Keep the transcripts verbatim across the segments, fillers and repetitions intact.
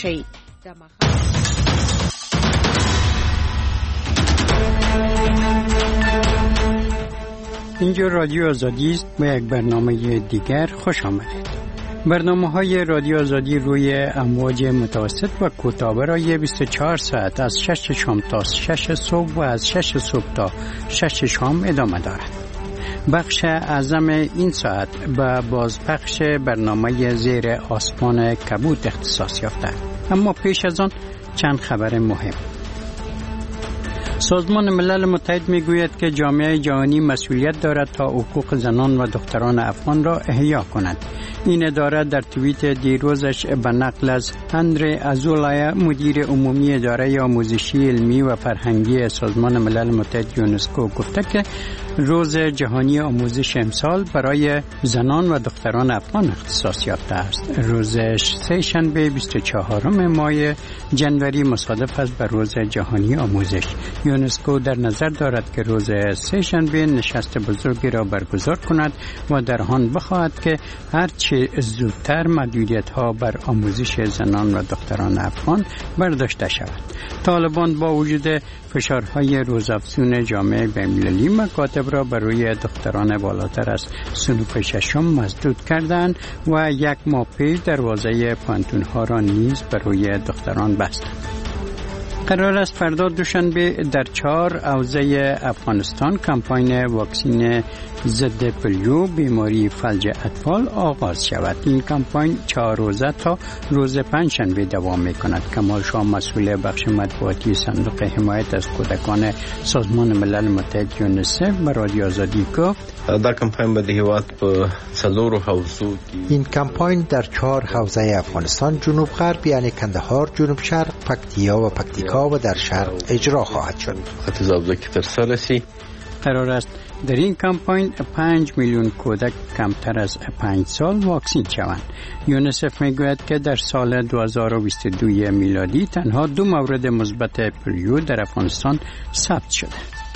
باشید. اینجا رادیو آزادی است. به یک برنامه دیگر خوش آمدید. برنامه های رادیو آزادی روی امواج متوسط و کوتاه برای بیست و چهار ساعت از شش شام تا شش صبح و از شش صبح تا شش شام ادامه دارد. بخش اعظم این ساعت به بازپخش برنامه زیر آسمان کبود اختصاص یافته. اما پیش از آن چند خبر مهم. سازمان ملل متحد میگوید که جامعه جهانی مسئولیت دارد تا حقوق زنان و دختران افغان را احیا کند. این اداره در توییت دیروزش به نقل از اندره ازولای مدیر عمومی اداره آموزشی علمی و فرهنگی سازمان ملل متحد یونسکو گفته که روز جهانی آموزش امسال برای زنان و دختران افغان اختصاص یافته است. روز سه شنبه بیست و چهارم ماه جنوری مصادف است به روز جهانی آموزش. یونسکو در نظر دارد که روز سه شنبه نشست بزرگی را برگزار کند و در آن بخواهد که هرچه زودتر محدودیت‌ها بر آموزش زنان و دختران افغان برداشته شود. طالبان با وجود فشارهای روزافزون جامعه بین‌المللی مکاتب را بر روی دختران بالاتر از صنوف ششم مسدود کردند و یک ماه پیش دروازه پانتون‌ها را نیز بر روی دختران بستند. قرار است فردا دوشنبه در چهار حوزه افغانستان کمپاین واکسین ضد پولیو بیماری فلج اطفال آغاز شود. این کمپاین چهار روزه تا روز پنجشنبه دوام می‌کند. کمال شاه مسئول بخش مطبوعاتی صندوق حمایت از کودکان سازمان ملل متحد یونیسف به رادیو آزادی گفت در کمپاین به هیواد په څلورو حوزو این کمپاین در چهار حوزه افغانستان جنوب غرب یعنی کندهار، جنوب شرق، پکتیا و پکتیکا و در شرق اجرا خواهد شد. اتفاقی که ترسره رسی قرار است در این کمپاین پنج میلیون کودک کمتر از پنج سال واکسین شوند. یونیسف میگوید که در سال دو هزار و بیست و دو میلادی تنها دو مورد مثبت پولیو در افغانستان ثبت شده.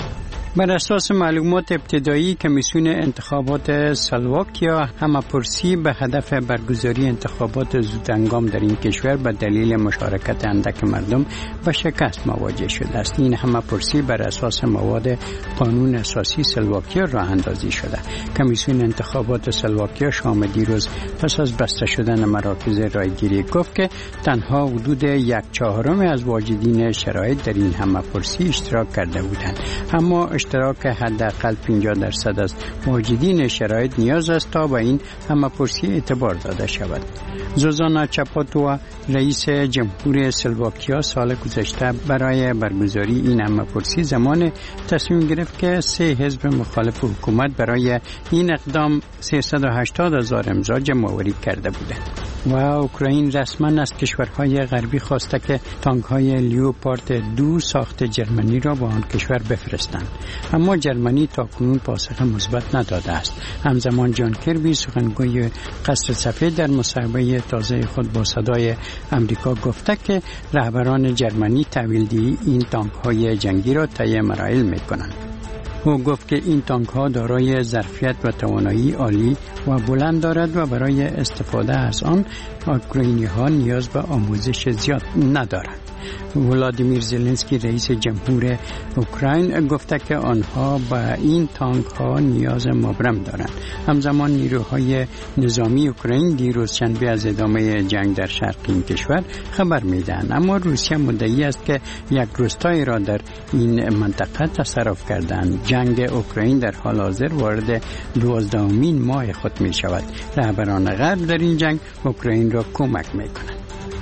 بر اساس معلومات ابتدایی کمیسیون انتخابات سلواکیا همه‌پرسی به هدف برگزاری انتخابات زودهنگام در این کشور به دلیل مشارکت اندک مردم به شکست مواجه شده است. این همه‌پرسی بر اساس مواد قانون اساسی سلواکیا راه اندازی شده. کمیسیون انتخابات سلواکیا شام دیروز پس از بسته شدن مراکز رایگیری گفت که تنها حدود یک چهارم از واجدین شرایط در این همه‌پرسی اشتراک کرده بودند. اما اشتراک حداقل پنجاه درصد از واجدین شرایط نیاز است تا به این همه‌پرسی اعتبار داده شود. زوزانا چاپاتوا رئیس جمهور سلواکیا سال گذشته برای برگزاری این همه‌پرسی زمان تصمیم گرفت که سه حزب مخالف حکومت برای این اقدام سیصد و هشتاد هزار امضا جمع‌آوری کرده بودند. و اوکراین رسما از کشورهای غربی خواسته که تانک‌های لیوپارد دو ساخت جرمنی را به آن کشور بفرستند. اما جرمنی تاکنون پاسخ مثبت نداده است. همزمان جان کربی سخنگوی قصر سفید در مصاحبه تازه خود با صدای امریکا گفته که رهبران جرمنی تحویل‌دهی این تانک‌های جنگی را طی مراحل می‌کنند. او گفت که این تانک ها دارای ظرفیت و توانایی عالی و بلند دارد و برای استفاده از آن اوکراینی ها نیاز به آموزش زیاد ندارند. ولادیمیر زلنسکی رئیس جمهور اوکراین گفته که آنها به این تانک ها نیاز مبرم دارند. همزمان نیروهای نظامی اوکراین دیروز شنبه از ادامه جنگ در شرق این کشور خبر میدهند. اما روسیه مدعی است که یک روستایی را در این منطقه تصرف کردند. جنگ اوکراین در حال حاضر وارد دوازدهمین ماه خود می شود. رهبران غرب در این جنگ اوکراین را کمک می کنند.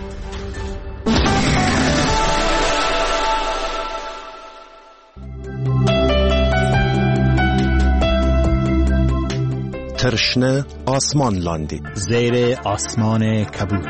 ترشنه آسمان لاندی زیر آسمان کبود.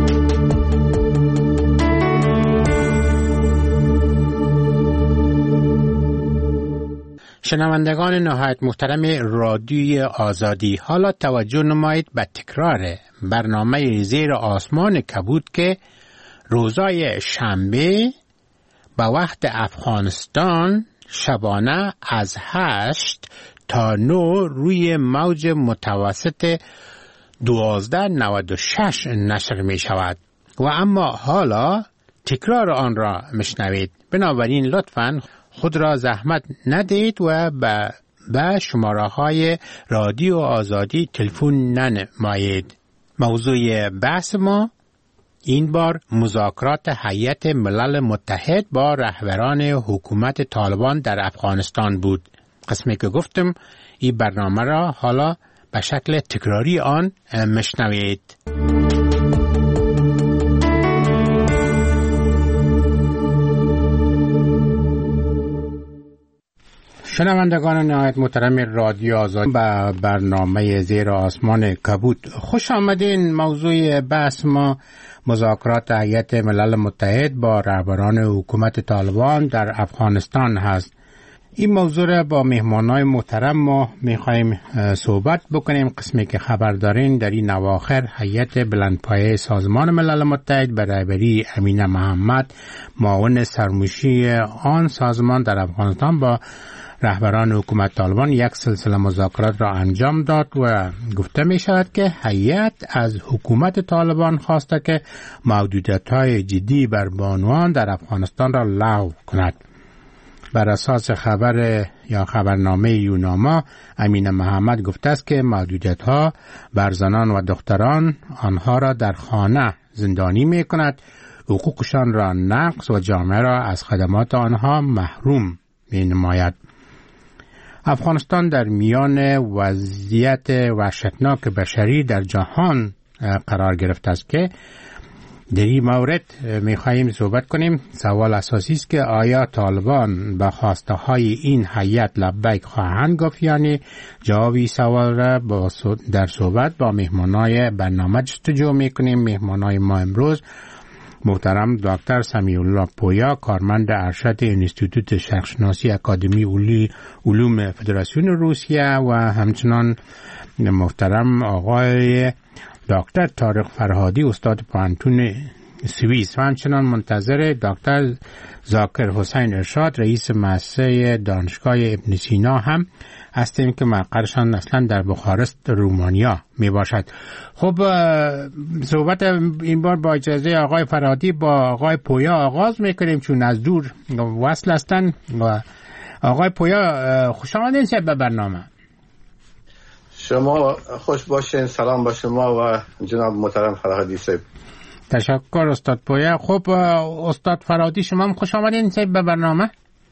شنوندگان نهایت محترم رادیوی آزادی، حالا توجه نمایید به تکرار برنامه زیر آسمان کبود که روزای شنبه به وقت افغانستان شبانه از هشت تا نو روی موج متوسط دوازده نود و شش نشر می شود. و اما حالا تکرار آن را مشنوید. بنابراین لطفاً خود را زحمت ندید و به به شماره های رادیو آزادی تلفن ننمایید. موضوع بحث ما این بار مذاکرات هیئت ملل متحد با رهبران حکومت طالبان در افغانستان بود. قسمی که گفتم این برنامه را حالا به شکل تکراری آن مشنوید. شنوندگان نهایت محترم رادیو آزادی به برنامه زیر آسمان کبود خوش آمدین. موضوع بحث ما مذاکرات هیئت ملل متحد با رهبران حکومت طالبان در افغانستان هست. این موضوع را با مهمانای محترم ما میخوایم صحبت بکنیم. قسمی که خبر دارین در این اواخر هیئت بلندپایه سازمان ملل متحد به رهبری امین محمد معاون سرمشی آن سازمان در افغانستان با رهبران حکومت طالبان یک سلسله مذاکرات را انجام داد و گفته می شود که هیئت از حکومت طالبان خواسته که محدودیت‌های جدی بر بانوان در افغانستان را لغو کند. بر اساس خبر یا خبرنامه یوناما امین محمد گفته است که محدودیت‌ها بر زنان و دختران آنها را در خانه زندانی می کند، حقوقشان را نقض و جامعه را از خدمات آنها محروم می نماید. افغانستان در میان وضعیت وحشتناک بشری در جهان قرار گرفته است که در این مورد می‌خواهیم صحبت کنیم. سوال اساسی است که آیا طالبان به خواسته های این هیئت لبیک خواهند گفت یا نه؟ جوابی سوال را با در صحبت با مهمانای برنامه جستجو می‌کنیم. مهمانای ما امروز محترم دکتر سمیع الله پویا، کارمند ارشد انستیتوت شرقشناسی اکادمی علوم فدراسیون روسیه و همچنان محترم آقای دکتر طارق فرهادی، استاد پانتون سوئیس و همچنان منتظر دکتر ذاکر حسین ارشاد، رئیس مؤسسه دانشگاه ابن سینا هم هستیم که مقرشان اصلا در بخارست رومانیا می باشد. خب صحبت این بار با اجازه آقای فرهادی با آقای پویا آغاز میکنیم چون از دور وصل هستن. و آقای پویا خوش آمدین به برنامه. شما خوش باشین. سلام با شما و جناب محترم فرهادی صاحب. تشکر استاد پویا. خب استاد فرهادی شما هم خوش آمدین به برنامه.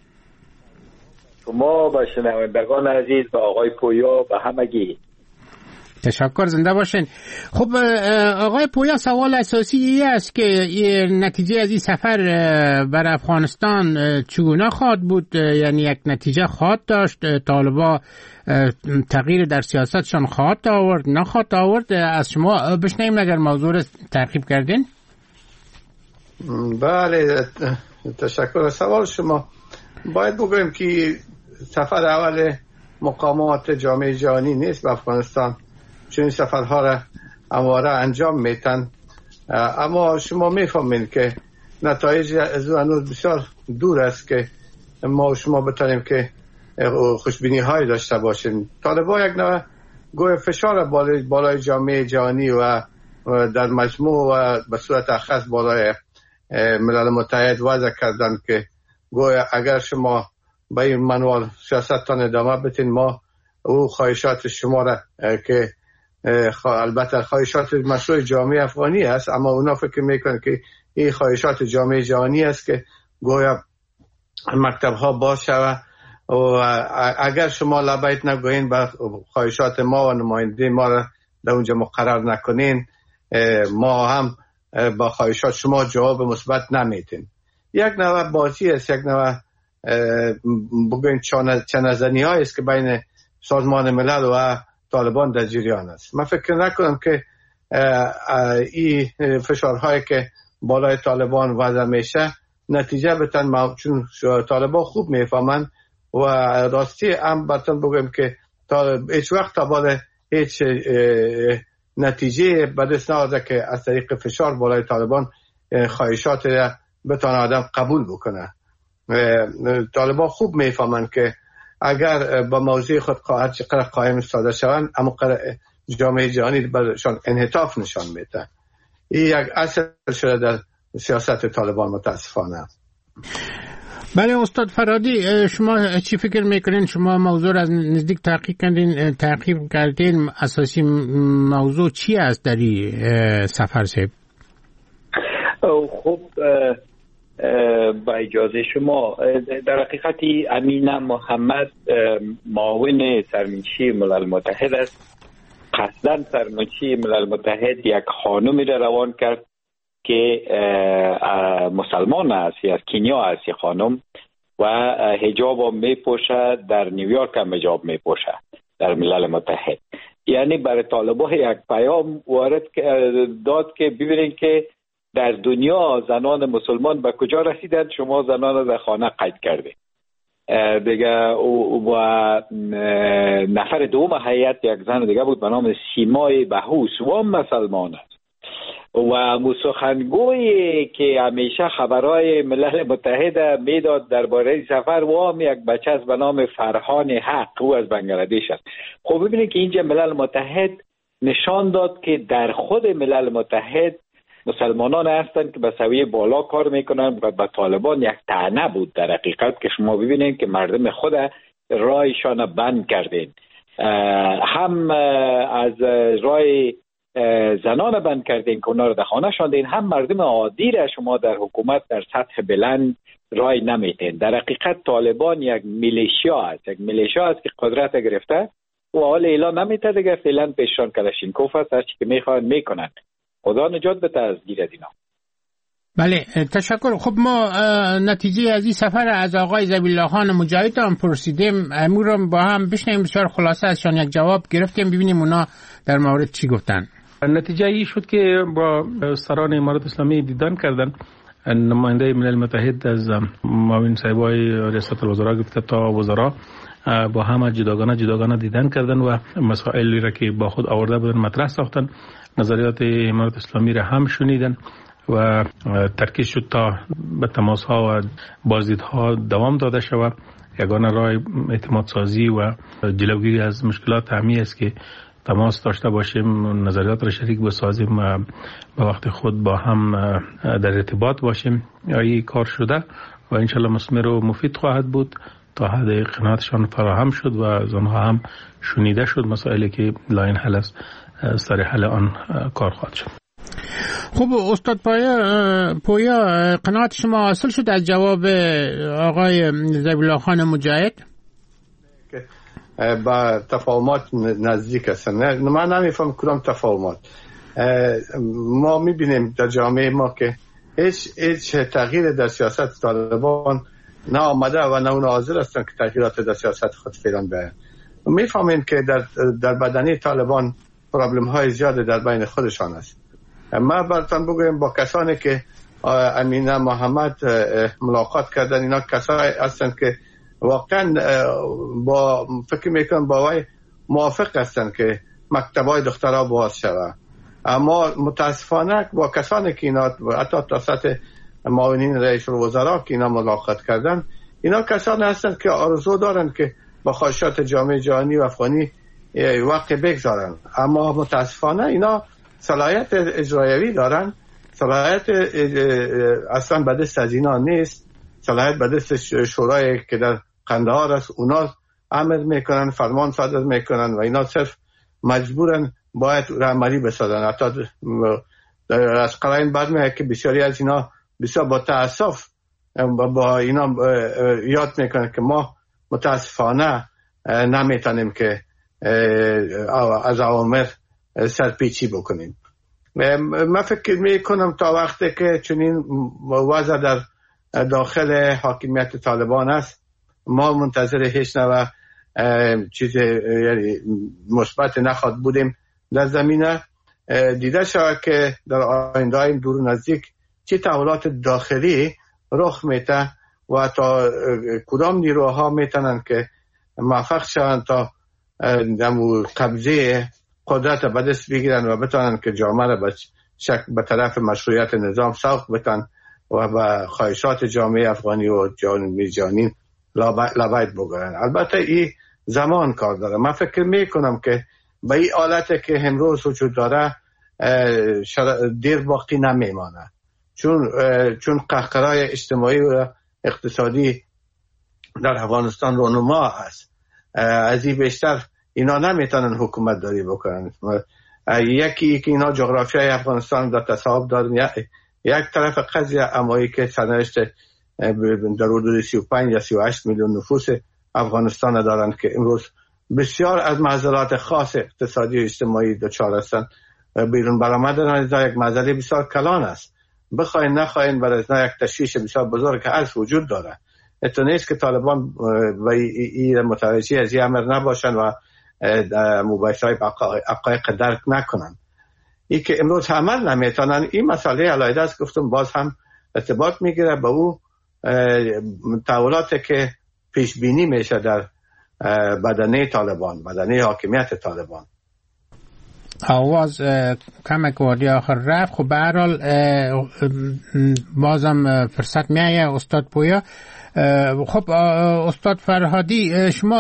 شما با شنوندگان عزیز و آقای پویا و همگی تشکر، زنده باشین. خب آقای پویا، سوال اساسی این است که نتیجه از این سفر بر افغانستان چگونه خواهد بود؟ یعنی یک نتیجه خواهد داشت؟ طالبا تغییر در سیاستشان خواهد آورد نخواهد آورد؟ از شما بشنویم اگر موضوع را تعقیب کردین. بله، تشکر از سوال شما. باید بگویم که سفر اول مقامات جامعه جهانی نیست به افغانستان، چون این سفرها را همواره انجام میتن، اما شما میفهمین که نتایج از هنوز بسیار دور است که ما و شما بتانیم که خوشبینی های داشته باشیم. طالبان یک نوع گوی فشار بالای, بالای جامعه جهانی و در مجموع و به صورت اخص بالای ملل متحد وضع کردن که گویا اگر شما به این منوال سیاستتان ادامه بتین، ما او خواهشات شما را که البته خواهشات مشروع جامعه افغانی است، اما اونا فکر میکنن که این خواهشات جامعه جهانی است که گویا مکتب ها باز شود و اگر شما لبیک نگوین به خواهشات ما و نماینده ما را در اونجا مقرر نکنین، ما هم با خواهشات شما جواب مثبت نمیتین. یک نوع بازی است، یک نوع بگوین چنزنی های است که بین سازمان ملل و طالبان در جریان است. من فکر نکنم که این فشارهایی که بالای طالبان وضع میشه نتیجه بتن، چون طالبان خوب میفهمن و راستی هم براتون بگویم که هیچ وقت تا بعد هیچ نتیجه به دست نیاورده که از طریق فشار بالای طالبان خواهشات را بتونه آدم قبول بکنه. طالبان خوب میفهمن که اگر با موضوع خود هر چقدر قائم ایستاده شوند، اما جامعه جهانی برشان انحطاف نشان میده. این یک اصل شده در سیاست طالبان متاسفانه. بله استاد فرادی، شما چی فکر میکنین؟ شما موضوع را از نزدیک تحقیق کردین، تحقیق کردین، اساسی موضوع چی است در این سفر صاحب؟ خب با اجازه شما، در حقیقتی امینه محمد معاون سرمنشی ملل متحد است. قصداً سرمنشی ملل متحد یک خانمی را روان کرد که مسلمان است، از کنیا است خانم، و حجاب هم می پوشه، در نیویورک هم حجاب می پوشه در ملل متحد. یعنی برای طالبان یک پیام وارد داد که ببینید که در دنیا زنان مسلمان به کجا رسیدند، شما زنان را در خانه قید کرده. دیگه و نفر دوم هیئت یک زن دیگه بود به نام سیمای بهوس و مسلمان است و مسخنگویی که همیشه خبرهای ملل متحد میداد درباره سفر و هم یک بچه است به نام فرحان حق، او از بنگلادش است. خب ببینید که اینجا ملل متحد نشان داد که در خود ملل متحد مسلمانان هستند که به سویه بالا کار میکنند و به طالبان یک طعنه بود در حقیقت که شما ببینید که مردم خود رایشان بند کردین، هم از رای زنان بند کردین که اونا رو در خانه شاندین، هم مردم عادی را شما در حکومت در سطح بلند رای نمیتین. در حقیقت طالبان یک میلیشیا است، یک میلیشیا است که قدرت گرفته و حال اعلان نمیته دیگه، فعلا پیشران کلاشینکوف است، هر چی که میخوان میکنن. خدا نجات بده از گیر از اینا. بله تشکر. خب ما نتیجه از این سفر از آقای ذبیح الله خان مجاهد هم پرسیدیم، امور رو با هم بشنیم، بسیار خلاصه ازشان یک جواب گرفتیم، ببینیم اونا در مورد چی گفتن. نتیجه ای شد که با سران امارات اسلامی دیدن کردن. نماینده ملل متحد از معاون صاحبای ریاست الوزراء گرفته تا وزرا با هم جداگانه جداگانه دیدن کردن و مسائلی را که با خود آورده بودن مطرح ساختن، نظریات امارات اسلامی را هم شنیدن و ترکیز شد تا به تماس ها و بازدیدها دوام داده شود. یگانه راه اعتماد سازی و جلوگیری از مشکلات همی است که تماس داشته باشیم، نظریات را شریک بسازیم و به وقت خود با هم در ارتباط باشیم. این کار شده و انشالله مثمر و مفید خواهد بود. تا حد قناعتشان فراهم شد و از آنها هم شنیده شد مسائلی که لاین حل است، سر حل آن کار خواهد شد. خوب استاد پایا پویا قناعت شما حاصل شد از جواب آقای ذبیح الله خان مجاهد؟ با تفاهمات نزدیک هستن. من نمیفهم کدام تفاهمات. ما میبینیم در جامعه ما که هیچ هیچ تغییر در سیاست طالبان نه آمده و نه اون حاضر هستن که تغییرات در سیاست خود فعلا بیان. میفهمیم که در در بدنی طالبان پرابلم های زیاده در بین خودشان است. ما براتون بگویم با کسانی که امینه محمد ملاقات کردن، اینا کسایی هستند که واقعا با فکر میکنم با وای موافق هستند که مکتبای دخترها باز شود. اما متاسفانه با کسانی که اینا حتی تا سطح معاونین رئیس الوزراء که اینا ملاقات کردن، اینا کسانی هستند که آرزو دارند که با خواهشات جامعه جهانی و افغانی وقت بگذارن، اما متاسفانه اینا صلاحیت اجرایی دارن. صلاحیت اصلا به دست از اینا نیست، صلاحیت به دست شورای که در قندهار است، اونا امر میکنن، فرمان صادر میکنن و اینا صرف مجبورن باید عملی بسازن. حتی از قرائن بعد میاد که بسیاری از اینا بسیار با تأسف با اینا یاد میکنن که ما متاسفانه نمیتونیم که از اوامر سرپیچی بکنیم. من فکر میکنم تا وقتی که چنین وضع در داخل حاکمیت طالبان است، ما منتظر هیچ نوع چیز یعنی مثبت نخواهد بودیم در زمینه. دیده شود که در آینده های دور و نزدیک چه تحولات داخلی رخ میده و تا کدام نیروها میتونن که موفق شوند تا دمو قبضه قدرت به دست بگیرن و بتونن که جامعه را به طرف مشروعیت نظام سوق بتن و به خواهشات جامعه افغانی و جامعه جهانی لبیت بگیرن. البته این زمان کار داره. من فکر میکنم که به این حالت که امروز وجود داره دیر باقی نمیمانه، چون چون قهقرای اجتماعی و اقتصادی در افغانستان رونما هست. از این بیشتر اینا نمیتونن حکومت داری بکنن. یکی که اینا جغرافیای افغانستان در تصاحب دارن، یک طرف قضیه امایی که سرنوشت در حدود سی و پنج یا سی و هشت میلیون نفوس افغانستان دارن که امروز بسیار از معضلات خاص اقتصادی و اجتماعی دچار هستند. بیرون برآمدن از یک معضله بسیار کلان است. بخواین نخواین برای از یک تشویش بسیار بزرگ که از وجود داره. اتو نیست که طالبان و این متوجه از این امر نباشن و مباحثه های حقایق درک نکنن. این که امروز عمل نمیتونن، این مسئله علیحده است. گفتم باز هم ارتباط میگیره به او تحولاتی که پیش بینی میشه در بدنه طالبان، بدنه حاکمیت طالبان. آواز کمک وادی آخر رفت. خب به هر حال بازم فرصت میایه استاد پویا. خب استاد فرهادی، شما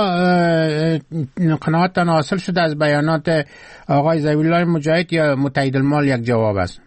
قناعتتان حاصل شده از بیانات آقای ذبیح الله مجاهد یا متحد المال یک جواب است؟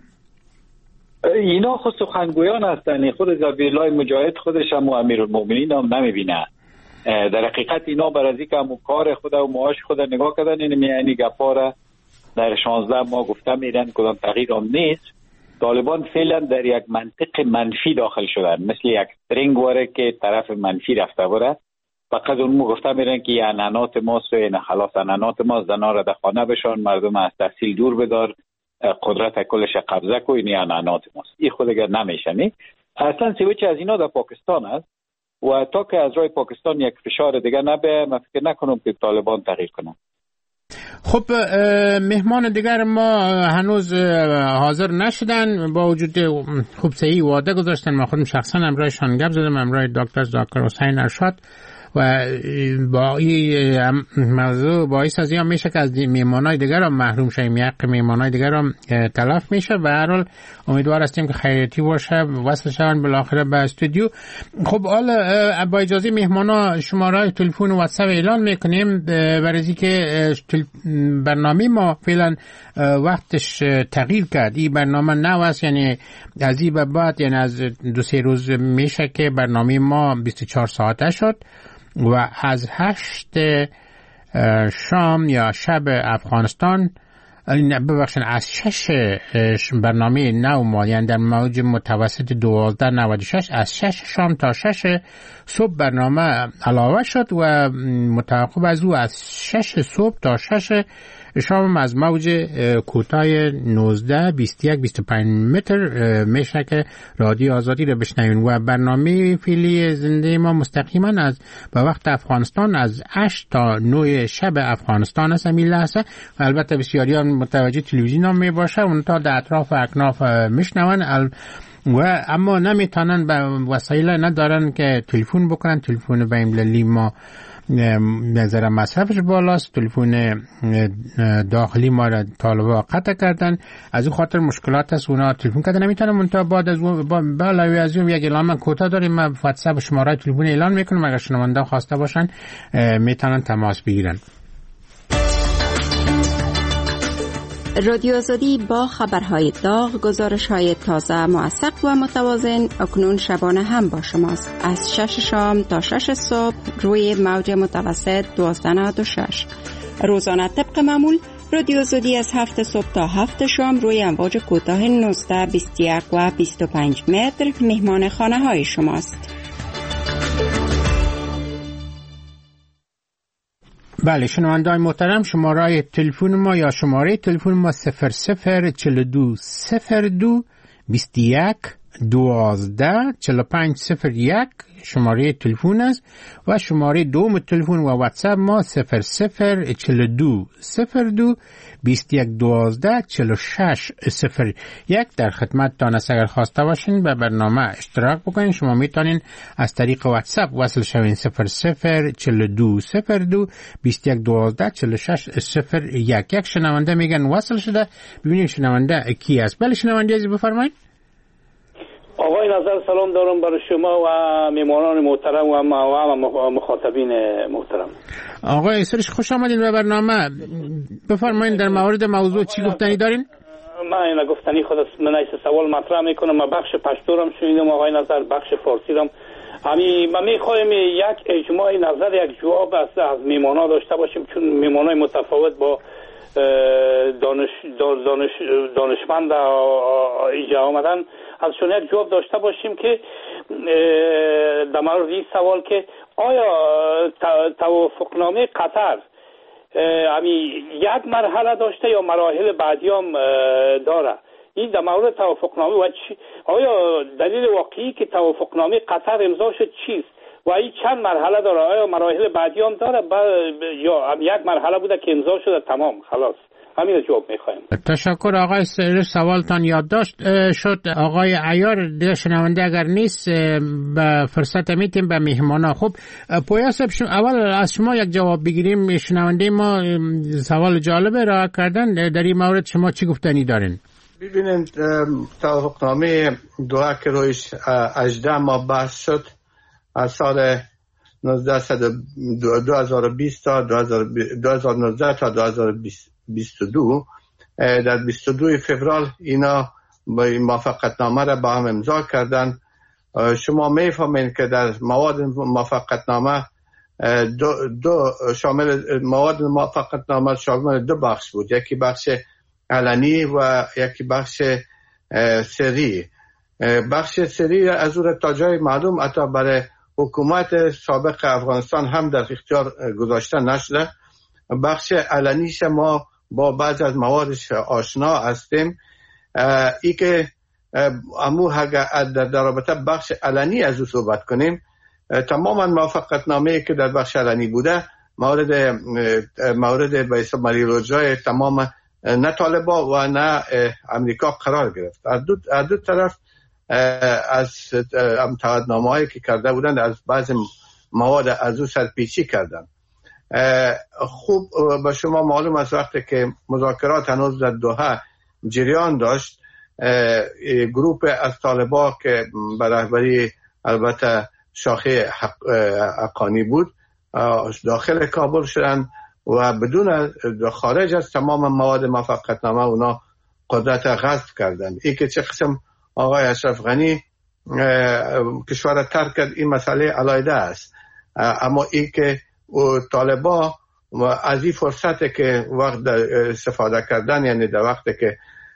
اینا خود سخنگویان هستند. خود ذبیح الله مجاهد خودش هم و امیرالمؤمنین هم نمیبینه. در حقیقت اینا بر از اینکه کار خود و معاش خود نگاه کردن، این یعنی گپاره در شانزده ماه گفتم میرن کدام تغییر هم نیست. طالبان فعلا در یک منطق منفی داخل شدن، مثل یک ترنگ واره که طرف منفی رفته واره. فقط اون گفتم میرن که یه انانات ماست و این خلاص انانات ماست، زنان را در خانه بشان، مردم از تحصیل دور بدار، قدرت کلش قبضه کو، این انانات ماست. این خود اگر نمیشنی اصلا سویچ از اینا در پاکستان است و تا که از رای پاکستان یک فشار دیگه نبه، من فکر نکنم که طالبان تغییر کنن. خب مهمان دیگر ما هنوز حاضر نشدن، با وجود خوب صحیح وعده گذاشتن. من خودم شخصا امرایشان گپ زدم، امرای دکتر ذاکر حسین ارشاد، و با این موضوع باعث از این میشه که از میهمانای دیگر هم محروم شیم، یک میهمانای دیگر هم تلف میشه. و هر حال امیدوار هستیم که خیریتی باشه، وصل شون بالاخره به استودیو. خب حالا با اجازه میهمانا شماره تلفن و واتساپ اعلان میکنیم، برای که برنامه ما فعلا وقتش تغییر کرد. این برنامه نو است، یعنی از این به بعد، یعنی از دو سه روز میشه که برنامه ما بیست و چهار ساعته شد و از هشت شام یا شب افغانستان، ببخشید از شش برنامه نو ما، یعنی در موج متوسط دوازده نود و شش، از شش شام تا شش صبح برنامه علاوه شد و متعاقب از او از شش صبح تا شش شام از موج کوتاه نوزده بیست و یک بیست و پنج متر میشه که رادیو آزادی رو بشنوین. و برنامه فعلی زنده ما مستقیما از به وقت افغانستان از هشت تا نه شب افغانستان است این لحظه. و البته بسیاریان متوجه تلویزیون هم می باشه، اون تا در اطراف اکناف میشنون و اما نمیتونن به وسایل ندارن که تلفن بکنن. تلفن بین المللی ما نظر مصرفش بالاست، تلفن داخلی ما را طالبا قطع کردن، از اون خاطر مشکلات هست، اونا تلفن کردن نمیتونن. منتها بعد از اون با علاوه از اون یک اعلان من کوتاه داریم، من واتساپ شماره تلفن اعلان میکنم، اگر شنونده خواسته باشن میتونن تماس بگیرن. رادیو آزادی با خبرهای داغ، گزارش‌های تازه، موثق و متوازن اکنون شبانه هم با شماست. از شش شام تا شش صبح روی موج متوسط دوازده نود و شش. روزانه طبق معمول رادیو آزادی از هفت صبح تا هفت شام روی امواج کوتاه نوزده، بیست و یک و بیست و پنج متر مهمان خانه‌های شماست. بله شنوندگان محترم، شماره تلفن ما یا شماره تلفن ما صفر صفر چهل و دو صفر دو بیست و یک دوازده چهل و پنج صفر یک شماره تلفن است و شماره دوم تلفن و واتساپ ما صفر صفر چهل و دو صفر دو بیست و یک دوازده چهل و شش صفر یک. در خدمتتان است. اگر خواسته باشین به برنامه اشتراک بکنین شما میتونین از طریق واتساپ وصل شوین صفر صفر چهل و دو صفر دو بیست و یک دوازده چهل و شش صفر یک. یک شنونده میگن وصل شده، ببینیم شنونده کی است. بله شنونده عزیز بفرمایید. آقای نظر سلام دارم برای شما و میمانان محترم و همه مخاطبین محترم. آقای سرش خوش آمدین به برنامه. بفرمایید در مورد موضوع چی گفتنی دارین؟ من گفتنی خود من ایسا سوال مطرح میکنم. من بخش پشتورم شنیدم آقای نظر، بخش فارسی رم همی من میخوایم یک اجماع نظر، یک جواب از از میمونا داشته باشیم، چون میمونای متفاوت با دانش دانش دانشمند اینجا آمدن، ازشون یک جواب داشته باشیم که در مورد این سوال که آیا توافقنامه قطر همی یک مرحله داشته یا مراحل بعدی هم داره؟ این در مورد توافقنامه و آیا دلیل واقعی که توافقنامه قطر امضا شد چیست و این چند مرحله داره؟ آیا مراحل بعدی هم داره یا هم یک مرحله بوده که امضا شده تمام خلاص؟ همین جواب میخوایم. تشکر آقای سر، سوالتان یادداشت شد. آقای عیار دیگه شنونده اگر نیست به فرصت میتیم به مهمانا. خب پویا صاحب اول از شما یک جواب بگیریم. شنونده ما سوال جالب را کردن در این مورد، شما چی گفتنی دارین؟ ببینید توافقنامه دوحه که رویش هجده ماه بحث شد از سال دو هزار و بیست تا دو هزار و نوزده تا دو هزار و بیست و دو، در بیست و دو فوریه اینا موافقتنامه را با هم امضا کردن. شما میفهمین که در مواد موافقتنامه دو, دو شامل مواد موافقتنامه شامل دو بخش بود، یکی بخش علنی و یکی بخش سری. بخش سری از او تا جای معلوم حتی برای حکومت سابق افغانستان هم در اختیار گذاشته نشده. بخش علنیش ما با بعض از موادش آشنا هستیم. ای که امو در رابطه بخش علنی از او صحبت کنیم، تماما موافقتنامه که در بخش علنی بوده مورد مورد به حساب مریلوجای تمام نه طالبا و نه امریکا قرار گرفت. از دو, از دو طرف از تعهدنامه هایی که کرده بودند از بعض مواد از او سرپیچی کردن. خوب به شما معلوم است وقتی که مذاکرات هنوز در دوحه جریان داشت، گروپ از طالبا که به رهبری البته شاخه حق حقانی بود داخل کابل شدن و بدون خارج از تمام مواد موافقتنامه اونا قدرت غصب کردند. این که چه قسم آقای اشرف غنی کشور ترک کرد این مسئله علیحده است، اما این که طالبا از این فرصت که وقت استفاده کردن، یعنی در وقتی که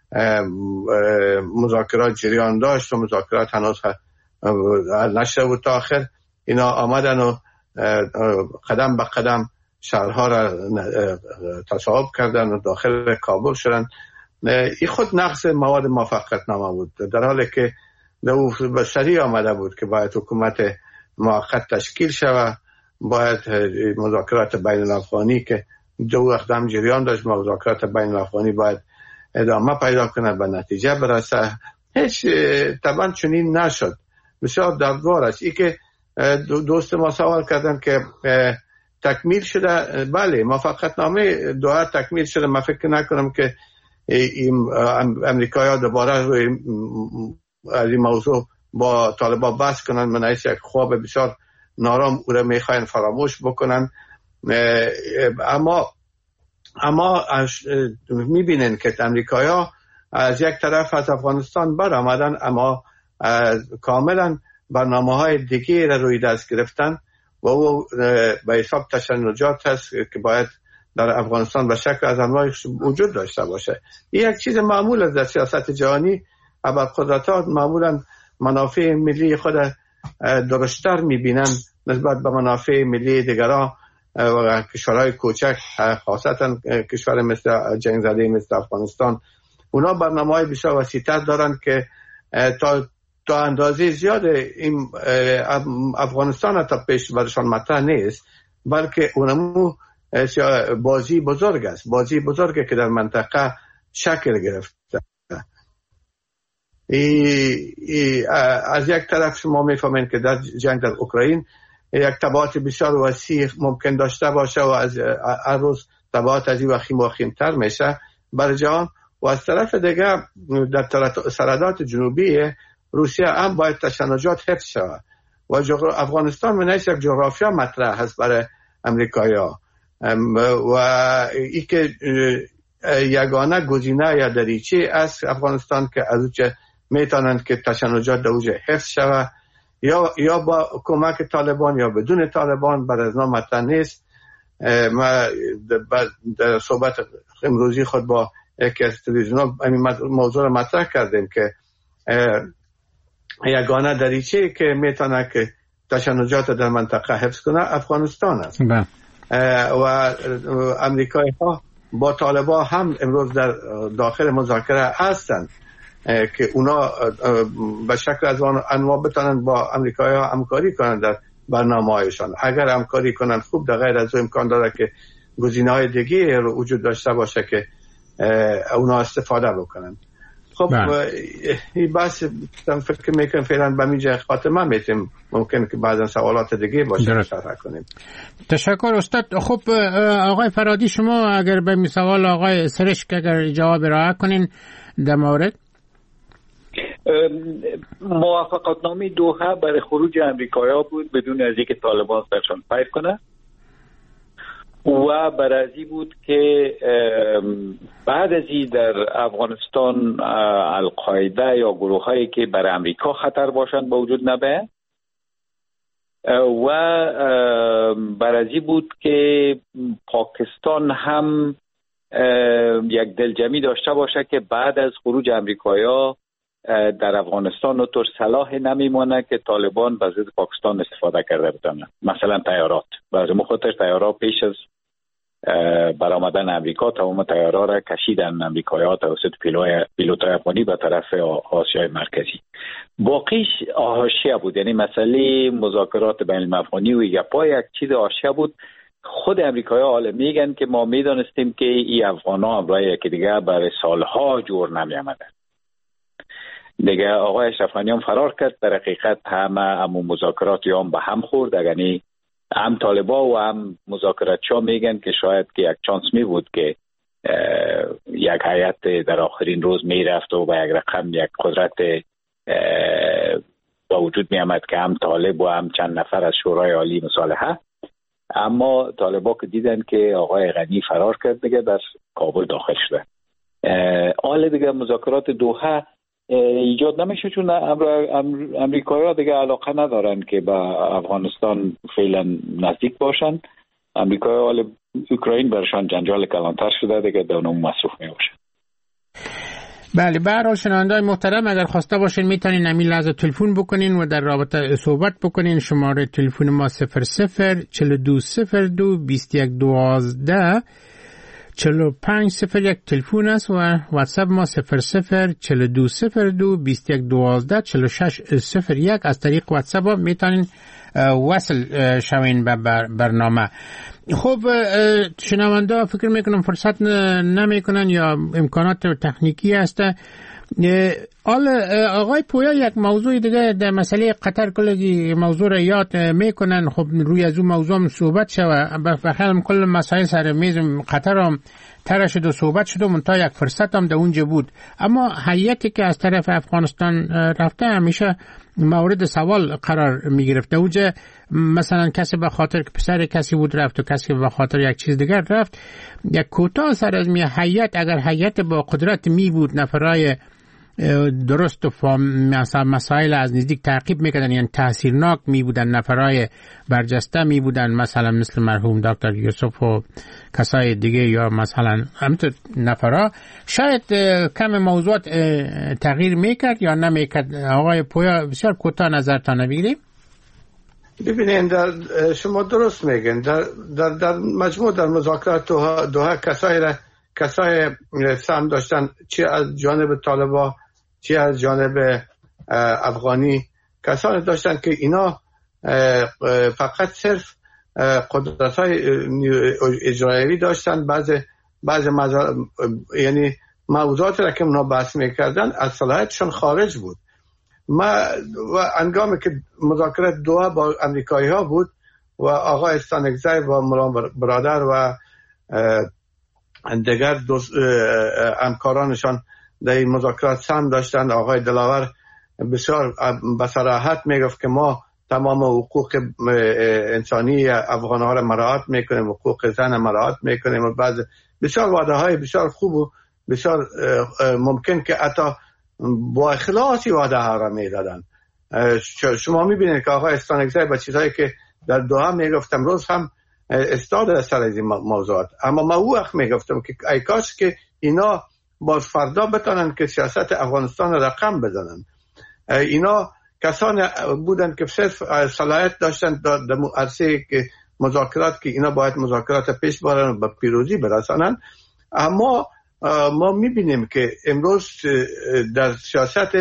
مذاکرات جریان داشت و مذاکرات هنوز نشده بود تا آخر، اینا آمدن و قدم به قدم شهرها را تصاحب کردن و داخل کابل شدن. این خود نقص مواد موافقتنامه بود، در حالی که به سریع آمده بود که باید حکومت موقت تشکیل شود، باید مذاکرات بین الافغانی که دو اقدام جریان داشت، مذاکرات بین الافغانی باید ادامه پیدا کنه به نتیجه برسه. هیچ طبعا چنین نشد. بسیار دردناک است. این که دوست ما سوال کردن که تکمیل شده، بله موافقتنامه دوحه تکمیل شده. من فکر نکنم که امریکایی ها دوباره روی از این موضوع با طالبا بحث کنن. من ایست یک خواب بسیار نارام او را میخواین فراموش بکنن. اما اما میبینن که امریکایی ها از یک طرف از افغانستان بر آمدن، اما کاملا برنامه های دیگه را روی دست گرفتن و او به حساب تشنجات هست که باید در افغانستان به شکل از انواعش وجود داشته باشه. این یک چیز معمول است در سیاست جهانی. ابرقدرت‌ها معمولا منافع ملی خود درشتر میبینن نسبت به منافع ملی دیگران و کشورهای کوچک، خاصتا کشور مثل جنگ زده مثل افغانستان. اونا برنامه‌های بسیار وسیع‌تر دارن که تا تا اندازه زیاد این افغانستان تا پیش برشان مطرح نیست، بلکه اونمو بازی بزرگ است، بازی بزرگی که در منطقه شکل گرفته. ای ای از یک طرف شما میفهمین که در جنگ در اوکراین یک تبعات بسیار وسیع ممکن داشته باشه و از هر روز تبعات از این وخیم وخیمتر میشه بر جهان، و از طرف دیگه در سرحدات جنوبی روسیه هم باید تشنجات حفظ شود و افغانستان من یک جغرافیا مطرح هست برای امریکایی ها و ای که یگانه گزینه یا دریچه از افغانستان که از اوچه میتونند که تشنجات در اوجه حفظ شود، یا یا با کمک طالبان یا بدون طالبان بر از مطرح نیست. ما در صحبت امروزی خود با یکی از تلویزیون‌ها موضوع را مطرح کردیم که یگانه دریچه که میتونه که تشنجات در منطقه حفظ کنه افغانستان است. با. و امریکایی ها با طالبان هم امروز در داخل مذاکره هستند که اونا به شکل از انواع بتونن با امریکایی ها همکاری کنند در برنامه هایشان. اگر همکاری کنند خوب، در غیر از امکان داره که گزینه های دیگه رو وجود داشته باشه که اونا استفاده بکنند. خب این بحث فکر میکنم فعلا به میجه خاتمه میتیم، ممکن که بعضا سوالات دیگه باشه شرح کنیم. تشکر استاد. خب آقای فرادی، شما اگر به می سوال آقای سرشک اگر جواب ارائه کنین در مورد موافقتنامه دوحه برای خروج امریکایی بود بدون از اینکه طالبان سرشان پیر کنه، و برازی بود که بعد از این در افغانستان القاعده یا گروه هایی که برای امریکا خطر باشند با وجود نبه، و برازی بود که پاکستان هم یک دلجمی داشته باشه که بعد از خروج امریکایا در افغانستان و طور صلاح نمیمونه که طالبان به ضد پاکستان استفاده کرده بودن، مثلا طیارات. برای مخاطر طیارات پیش از برآمدن امریکا تمام طیارات را کشیدن امریکایی‌ها توسط پیلوت‌های افغانی به طرف آسیای مرکزی. باقیش حاشیه بود، یعنی مسئله مذاکرات بین الافغانی و یپا یک چیز حاشیه بود. خود امریکایی‌ها حالا میگن که ما میدونستیم که این افغان‌ها برای یکی دیگه برای سالها جور نمی‌آمدن. دیگه آقای اشرف غنی هم فرار کرد. در حقیقت همه همون مذاکرات هم به هم خورد. یعنی هم طالبا و هم مذاکراتچا میگن که شاید که یک چانس می بود که یک هیئت در آخرین روز میرفت و به یک رقم یک قدرت با وجود می آمد که هم طالب و هم چند نفر از شورای عالی مصالحه. اما طالبا که دیدن که آقای غنی فرار کرد دیگه در کابل داخل شده. حال دیگه مذاکرات دوحه ایجاد نمیشه چون امریکایی ها دیگه علاقه ندارن که به افغانستان فعلا نزدیک باشن. امریکایی ها حال اوکراین برشان جنجال کلانتر شده دیگه در اونم مصروف می باشن. بله، به هر حال شنونده‌های محترم اگر خواسته باشین میتونین همین لحظه تلفن بکنین و در رابطه صحبت بکنین. شماره تلفن ما صفر صفر چهل و دو صفر دو بیست و یک دوازده چهل و پنج صفر یک تلفن است و واتساپ ما صفر صفر چهل و دو صفر دو بیست و یک دوازده چهل و شش صفر یک. از طریق واتساپ میتونین وصل شوین به برنامه. خب شنونده فکر میکنم فرصت نمیکنن یا امکانات تکنیکی هست. حال آقای پویا یک موضوع دیگه در مسئله قطر کلی موضوع را یاد میکنن. خب روی از اون موضوع هم صحبت شد. بخیرم کل مسائل سر میز قطر هم تر شد و صحبت شد و منتها یک فرصت هم در اونجا بود. اما هیئتی که از طرف افغانستان رفته همیشه مورد سوال قرار میگرفته. اونجا مثلا کسی به خاطر پسر کسی بود رفت و کسی به خاطر یک چیز دیگر رفت. یک کوتاه سر از می هیئت اگر هیئت با قدرت می بود نفرای درست و مثلا مسائل از نزدیک تعقیب میکردن، یعنی تاثیرناک می بودن، نفرای برجسته می بودن، مثلا مثل مرحوم دکتر یوسف و کسای دیگه یا مثلا همینطور نفرا، شاید کم موضوعات تغییر میکرد یا نمیکرد. آقای پویا بسیار کوتاه نظرتان بگیریم. ببینید در شما درست میگن در در در مجموع در مذاکرات دوها, دوها کسای را کسای سهم داشتن، چی از جانب طالبا چی از جانب افغانی، کسانی داشتن که اینا فقط صرف قدرت های اجرایی داشتن. بعض بعض مزا... یعنی موضوعات را که اونا بحث میکردن از صلاحیتشون خارج بود. ما و انگامی که مذاکرات دوها با امریکایی ها بود و آقای استانکزی و مولانا برادر و دیگر همکارانشان در این مذاکرات سهم داشتند، آقای دلاور بسیار به صراحت میگفت که ما تمام حقوق انسانی افغان‌ها را مراعات میکنیم، حقوق زن مراعات میکنیم و بعض بسیار وعده های بسیار خوب و بسیار ممکن که حتی با اخلاصی وعده ها را میدادن. شما میبینید که آقای استانکزی با چیزهایی که در دوحه میگفتم روز هم استاد از سر از این موضوعات، اما ما او وقت میگفتم که ای کاش که اینا باز فردا بتانن که سیاست افغانستان را رقم بزنن. اینا کسان بودن که صرف صلاحیت داشتن در عرصه که مذاکرات که اینا باید مذاکرات پیش ببرن و به پیروزی برسانن. اما ما میبینیم که امروز در سیاست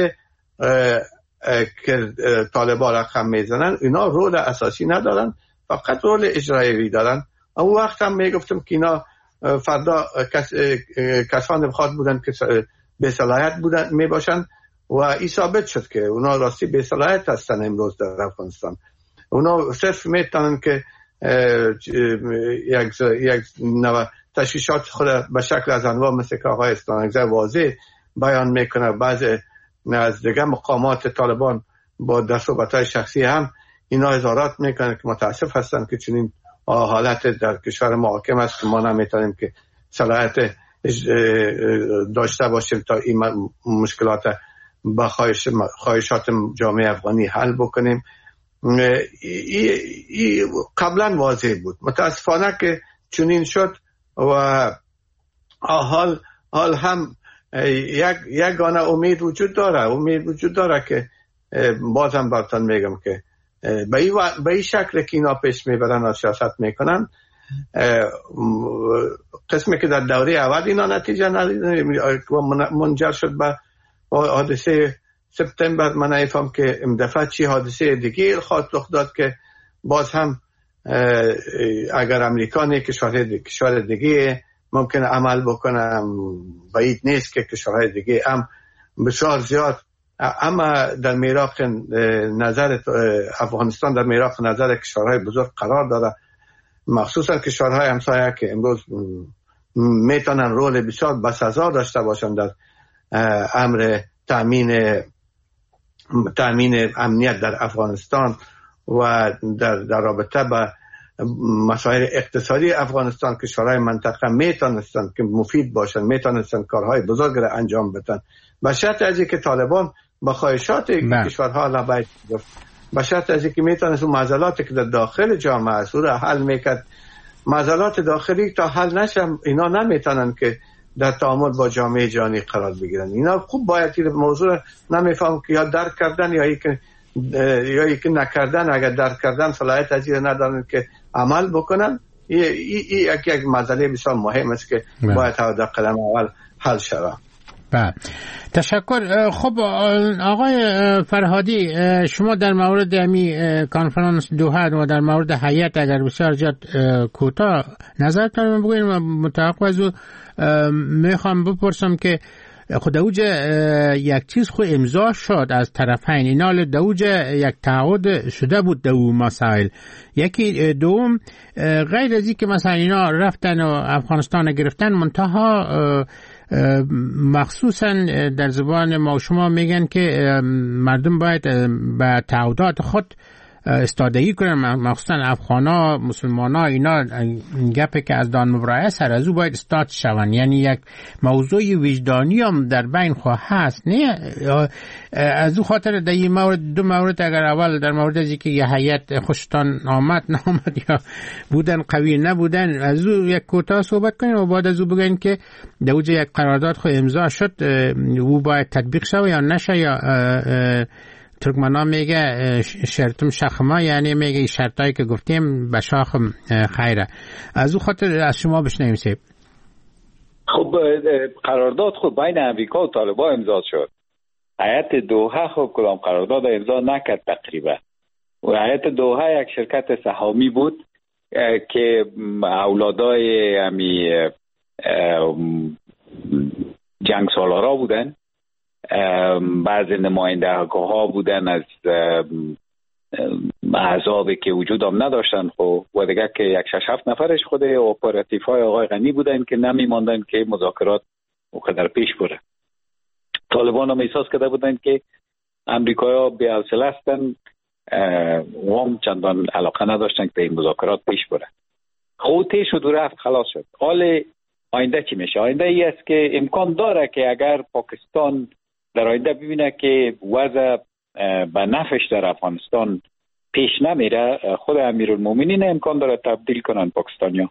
که طالبان رقم میزنن اینا رول اساسی ندارن، فقط رول اجرایی دارن. اون وقت هم میگفتم که اینا فردا کس، کسان بخواد بودن که به صلاحیت بودن میباشن و این ثابت شد که اونا راستی به صلاحیت هستن امروز در افغانستان. اونا صرف میتونن که یک یک نوع تشویشات خود به شکل از انواع مثل که آقای استانکزی واضح بیان میکنه، بعض از دیگه مقامات طالبان با در صحبتهای شخصی هم اینا اظهارات میکنن که متاسف هستن که چنین حالت در کشور ما حاکم است که ما نمیتونیم که صلاحیت داشته باشیم تا این مشکلات با خواهشات جامعه افغانی حل بکنیم. ای, ای قبلا واضح بود، متاسفانه که چنین شد و حال حال هم یک یگانه امید وجود داره امید وجود داره که بازم براتون میگم که به این به این شکل که اینا پیش میبرن و سیاست میکنن، قسمی که در دوره اول اینا نتیجه منجر شد به حادثه سپتامبر، من نفهم که این دفعه چی حادثه دیگه خواهد رخ داد که باز هم اگر امریکا نه کشور دیگه ممکن عمل بکنه، بعید نیست که کشورهای دیگه هم بسیار زیاد. اما در میراق نظر افغانستان در میراق نظر کشورهای بزرگ قرار داره، مخصوصا کشورهای همسایه که امروز میتونن رول بسیار بسزا داشته باشند در امر تامین تامین امنیت در افغانستان و در در رابطه با مسائل اقتصادی افغانستان. کشورهای منطقه میتونستن که مفید باشن، میتونستن کارهای بزرگ را انجام بدن، به شرط از اینکه طالبان با خواهشات کشورها لبیک گفت، به شرط از اینکه میتونست اون معضلاتی که در داخل جامعه است او را حل میکرد. معضلات داخلی تا حل نشم اینا نمیتونن که در تعامل با جامعه جهانی قرار بگیرن. اینا خوب باید این موضوع نمیفهم که یا درک کردن یا که یا یک نکردن. اگر درک کردن صلاحیت از این ندارن که عمل بکنن. این یک یک مسئله بسیار مهم است که باید در قدم اول حل شود. بله، تشکر. خب آقای فرهادی، شما در مورد امی کنفرانس دوحه و در مورد هیئت اگر بسیار زیاد کوتاه نظرتون بگوین و متوقع از او میخوام بپرسم که خود اوجه یک چیز خود امضا شد از طرفین، اینال دوجه یک تعهد شده بود دو مسائل. یکی دوم غیر از این که مثلا اینا رفتن و افغانستان گرفتن، منتها مخصوصا در زبان ما شما میگن که مردم باید به تعهدات خود استادگی کنن، مخصوصا افغانا مسلمانا اینا گپی که از دان مبرایه سر از او باید استاد شون. یعنی یک موضوع وجدانی هم در بین خواه هست. نه از او خاطر در این مورد دو مورد اگر اول در مورد از که یه هیئت خوشتان آمد نامد یا بودن قوی نبودن از او یک کوتاه صحبت کنین و بعد از او بگین که در اوج یک قرارداد خود امضا شد او باید تطبیق شود یا نشه، یا ترکمنا میگه شرطم شخما، یعنی میگه شرطایی که گفتیم به شاخم خیره. از او خاطر از شما بشنویم سیب. خب قرارداد خود بین امریکا و طالبان امضا شد. هیئت دوحه خب کدام قرارداد امضا نکرد تقریبا. و هیئت دوحه یک شرکت سهامی بود که اولادای امی جنگ سالارا بودن، بعضی نماینده ها بودن از احزابی که وجود هم نداشتن خب و دیگه که یک شش هفت نفرش خود اپراتیف های آقای غنی بودن که نمی ماندن که مذاکرات اونقدر پیش بره. طالبان هم احساس کرده بودن که امریکایی ها بی حوصله هستن و هم چندان علاقه نداشتن که این مذاکرات پیش بره. خوته شد و رفت، خلاص شد. حال آینده چی میشه؟ آینده ای است که امکان داره که اگر پاکستان در آینده ببینه که وضع به نفعش در افغانستان پیش نمیره، خود امیرالمومنین امکان داره تبدیل کنن پاکستانیا.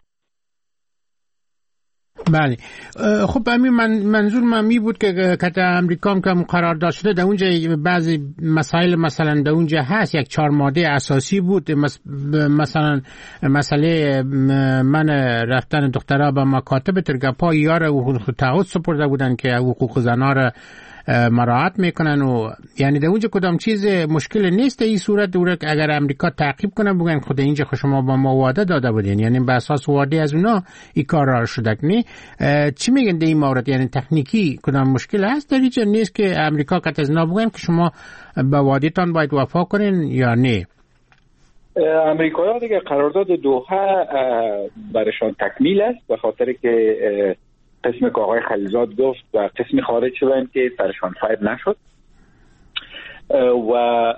بله. خب همین من منظور من می بود که کتا امریکا هم که قرارداد شده در اونجا بعضی مسائل مثلا در اونجا هست، یک چهار ماده اساسی بود، مثلا مسئله من رفتن دخترها به مکاتب ترگپا یار حقوق تعهد سپرده بودن که حقوق زنها را مراعات میکنن و یعنی در اونجا کدام چیز مشکل نیست. این صورت دوره که اگر امریکا تعقیب کنه بگن خود اینجا شما با ما وعده داده بودین، یعنی به اساس وعده از اونا این کار را شده کنی. چی میگن در این مورد؟ یعنی تکنیکی کدام مشکل هست در اینجا نیست که امریکا کت از نا بگن که شما به وعده تان باید وفا کنین یا نه؟ امریکا دیگه قرارداد دوحه برشان تکمیل است، به خاطر که قسم که آقای خلیلزاد گفت و قسمی خارج شدن که سرشان فاید نشد و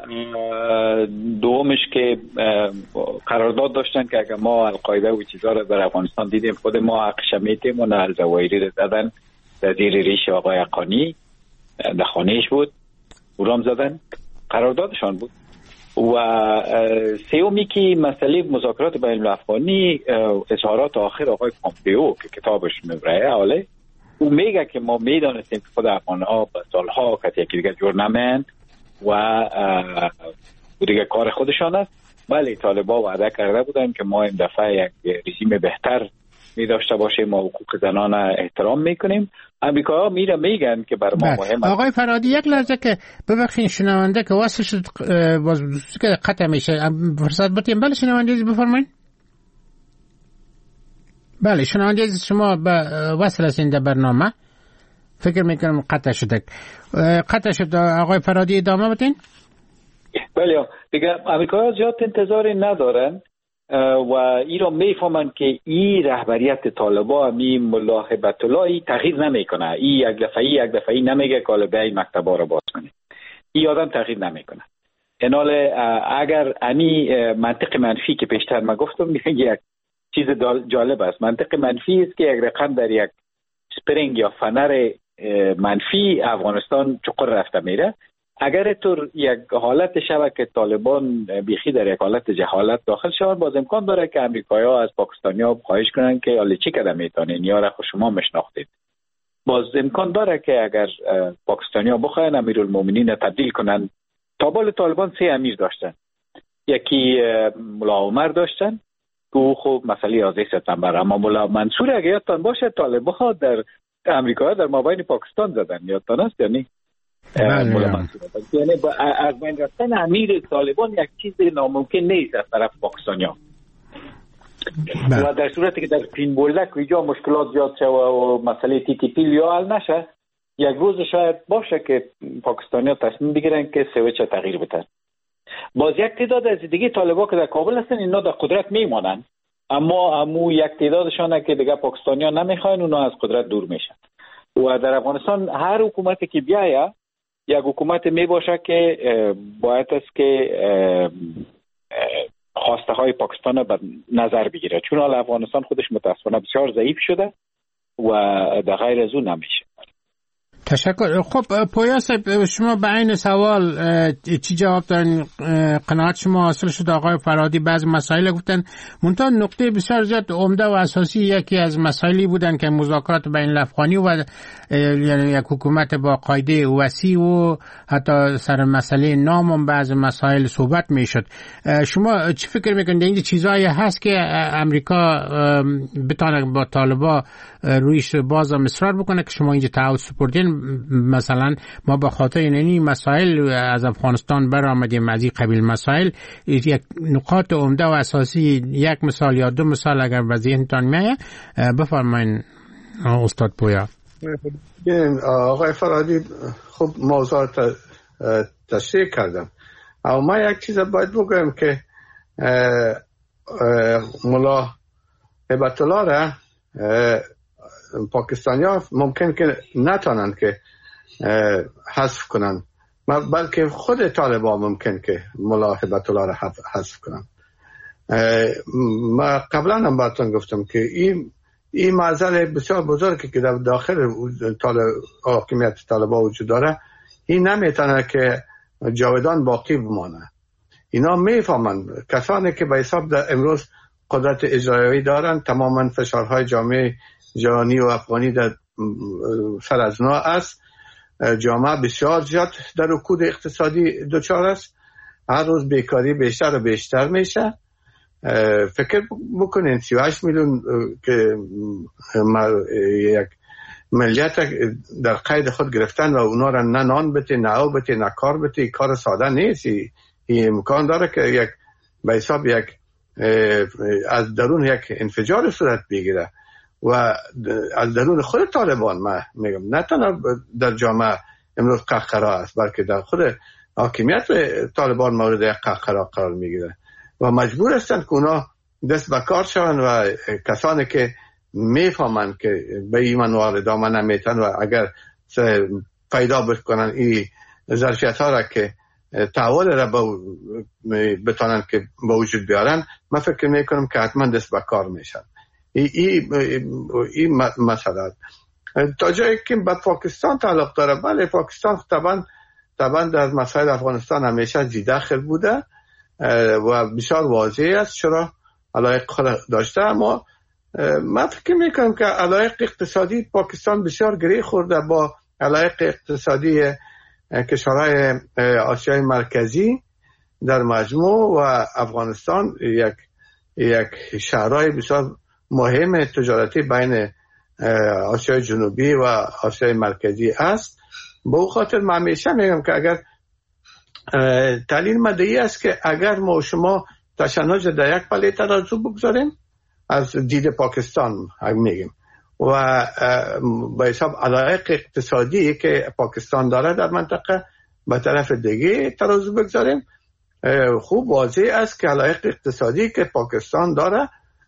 دومش که قرارداد داشتن که اگر ما القاعده و چیزها رو در افغانستان دیدیم خود ما حقش میتیم و نهل زوایری رو زدن در زیر ریش آقای حقانی در خانهش بود اورام زدن، قراردادشان بود. و سومی که مسئله مذاکرات بین الافغانی اظهارات آخر آقای پامپئو که کتابش میبره حاله او میگه که ما میدانستیم که خود افغان‌ها به سالها که یکی دیگه جور نمند و دیگه کار خودشان است. ولی طالبا وعده کرده بودن که ما این دفعه یک رژیم بهتر می داشته باشیم، ما حقوق زنان احترام میکنیم. امریکا میره میگن که برای ما مهم. آقای فرادی یک لحظه که ببخشید شنونده که واسه شد باز که قطع میشه فرصت بدیم. بله شنونده بفرمایید. بله شنونده شما به وصل هستین در برنامه، فکر میکنم قطع شده قطع شد. آقای فرادی ادامه بدین. بله دیگه امریکا زیاد انتظاری ندارن و ای را میفهمن که این رهبریت طالبا می ملا هیبت الله تغییر نمیکنه. این یک دفعه یک دفعه نمیگه کالبه این مکتبا رو باز کنه، این آدم تغییر نمیکنه. اینال اگر امی منطق منفی که پیشتر ما گفتم یک چیز جالب است، منطق منفی است که یک رقم در یک سپرینگ یا فنر منفی افغانستان چقدر رفته میره. اگر طور یک حالت شبه که طالبان بیخی در یک حالت جهالت داخل شوند، باز امکان داره که امریکایی ها از پاکستانی ها خواهش کنن که حالا چی کده میتونین یا را خود شما مشناختید. باز امکان داره که اگر پاکستانی ها بخواین امیرالمومنین تبدیل کنن. تابال طالبان سه امیر داشتن، یکی ملا عمر داشتن که خب مسئله یازده سپتامبر، اما ملا منصور اگر یادتان باشه طالبان ها در امریکا در مابین پاکستان زدن، یادتان است یعنی یعنی از بین رفتن امیر طالبان یک چیز ناممکن نیست از طرف پاکستانیا. و در صورتی که در فین بولدک اینجا مشکلات زیاد شد و مسئله تی تی پی یا حل نشه، یک روز شاید باشه که پاکستانیا تصمیم بگیرن که سویچ تغییر بدن. باز یک تعداد از دیگه طالبا که در کابل هستن اینا در قدرت میمانن، اما امو یک تعدادشانه که دیگه پاکستانیا نمیخواین اونا از قدرت دور میشن. و در افغانستان هر حکومتی که بیایه یک حکومت می باشه که باید است که خواسته های پاکستان را به نظر بگیره، چون حال افغانستان خودش متاسفانه بسیار ضعیف شده و در غیر از اون نمیشه. تشکر. خب پویا صاحب شما به این سوال چی جواب دارین؟ قناعت شما حاصل شد؟ آقای فرادی بعض مسائل گفتن، منتها نقطه بسیار زیاد عمده و اساسی یکی از مسائلی بودن که مذاکرات بین الافغانی و یعنی یک حکومت با قاعده وسیع و حتی سر مسئله نام هم بعض مسائل صحبت میشد. شما چی فکر میکنید این چیزایی هست که امریکا بتونه با طالبا رویش باز اصرار بکنه که شما اینجا تعهد سپردین؟ مثلا ما به خاطر این مسائل از افغانستان برآمدیم، از این قبیل مسائل یک نقاط عمده و اساسی یک مثال یا دو مثال اگر به ذهنتان میاد بفرمایید استاد پویا. آقای فرادی خب موضوع تشریح کردم، اما ما یک چیز باید بگویم که ملا هیبت الله را پاکستانی ها ممکن که نتانند که حذف کنند، بلکه خود طالبان ممکن که ملا هیبت الله را حذف کنند. ما قبلا هم براتون گفتم که این این معضل بسیار بزرگی که در داخل حاکمیت طالبان وجود داره، این نمیتونه که جاودان باقی بمانه. اینا میفهمند کسانی که به حساب در امروز قدرت اجرایی دارن، تماما فشارهای جامعه جهانی و افغانی در سر از اونا است. جامعه بسیار زیاد در رکود اقتصادی دچار است، هر روز بیکاری بیشتر و بیشتر میشه. فکر بکنین سی و هشت میلیون که یک ملیت در قید خود گرفتن و اونا را نه نان بده، نه او بده، نه کار بده، کار ساده نیست. این امکان داره که یک به حساب یک از درون یک انفجار صورت بگیره و از درون خود طالبان، ما میگم نه تنها در جامعه امروز قهقرا است، بلکه در خود حاکمیت طالبان مورد یک قهقرا قرار میگیره و مجبور هستند که اونا دست به کار شوند و کسانی که میفهمند که به ایمان وارد آمدن نمیتن و اگر پیدا بکنن این ظرفیت ها را که تعاول را بتانن که به وجود بیارن، من فکر میکنم که حتما دست به کار میشن. این ای مسئله تا جایی که به پاکستان تعلق داره، بله پاکستان طبعا طبعا در مسائل افغانستان همیشه زیداخل بوده و بسیار واضح است چرا علایق خود داشته، اما من فکر میکنم که علایق اقتصادی پاکستان بسیار گره خورده با علایق اقتصادی کشورهای آسیای مرکزی در مجموع و افغانستان یک یک شهرهای بسیار مهم تجارتی بین آسیای جنوبی و آسیای مرکزی است. به او خاطر من همیشه میگم که اگر تعلیم مدعی است که اگر ما شما تشنج در یک پله ترازو بگذاریم از دید پاکستان میگیم و به حساب علایق اقتصادی که پاکستان داره در منطقه به طرف دیگه ترازو بگذاریم، خوب واضح است که علایق اقتصادی که پاکستان داره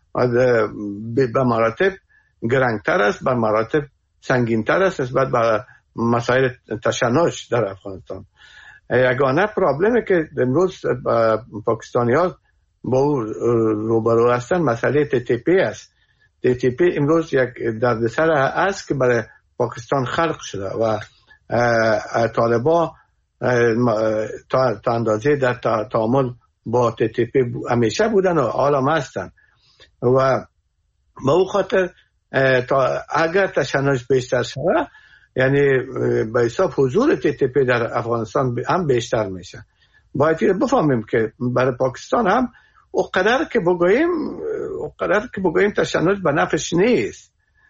به مراتب گرانتر است، به مراتب سنگینتر است نسبت به مسائل تشنج در افغانستان. یگانه پرابلمی که امروز پاکستانی ها با او روبرو هستن مسئله تی تی پی است. تی تی پی امروز یک دردسر است که برای پاکستان خلق شده و طالبان تا اندازه در تعامل با تی تی پی همیشه بودن و حالا هستن و به او خاطر اگر تشنج بیشتر شده یعنی به حساب حضور تی تی پی در افغانستان هم بیشتر میشه. باید بفهمیم که برای پاکستان هم اقدر که بگوییم اقدر که بگوییم تشنج به نفعش نیست.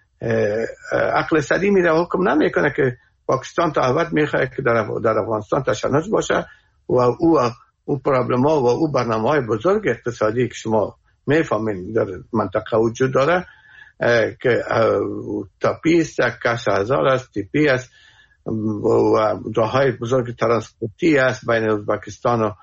عقل سلیمی را حکم نمیکنه که پاکستان تا ابد میخواد که در در افغانستان تشنج باشه و او او پروبلم ها و او برنامه های بزرگ اقتصادی که شما میفهمین در منطقه وجود داره که تاپی است، کاش هزار است، تیپی است و راههای بزرگ ترانسپورتی است بین ازبکستان و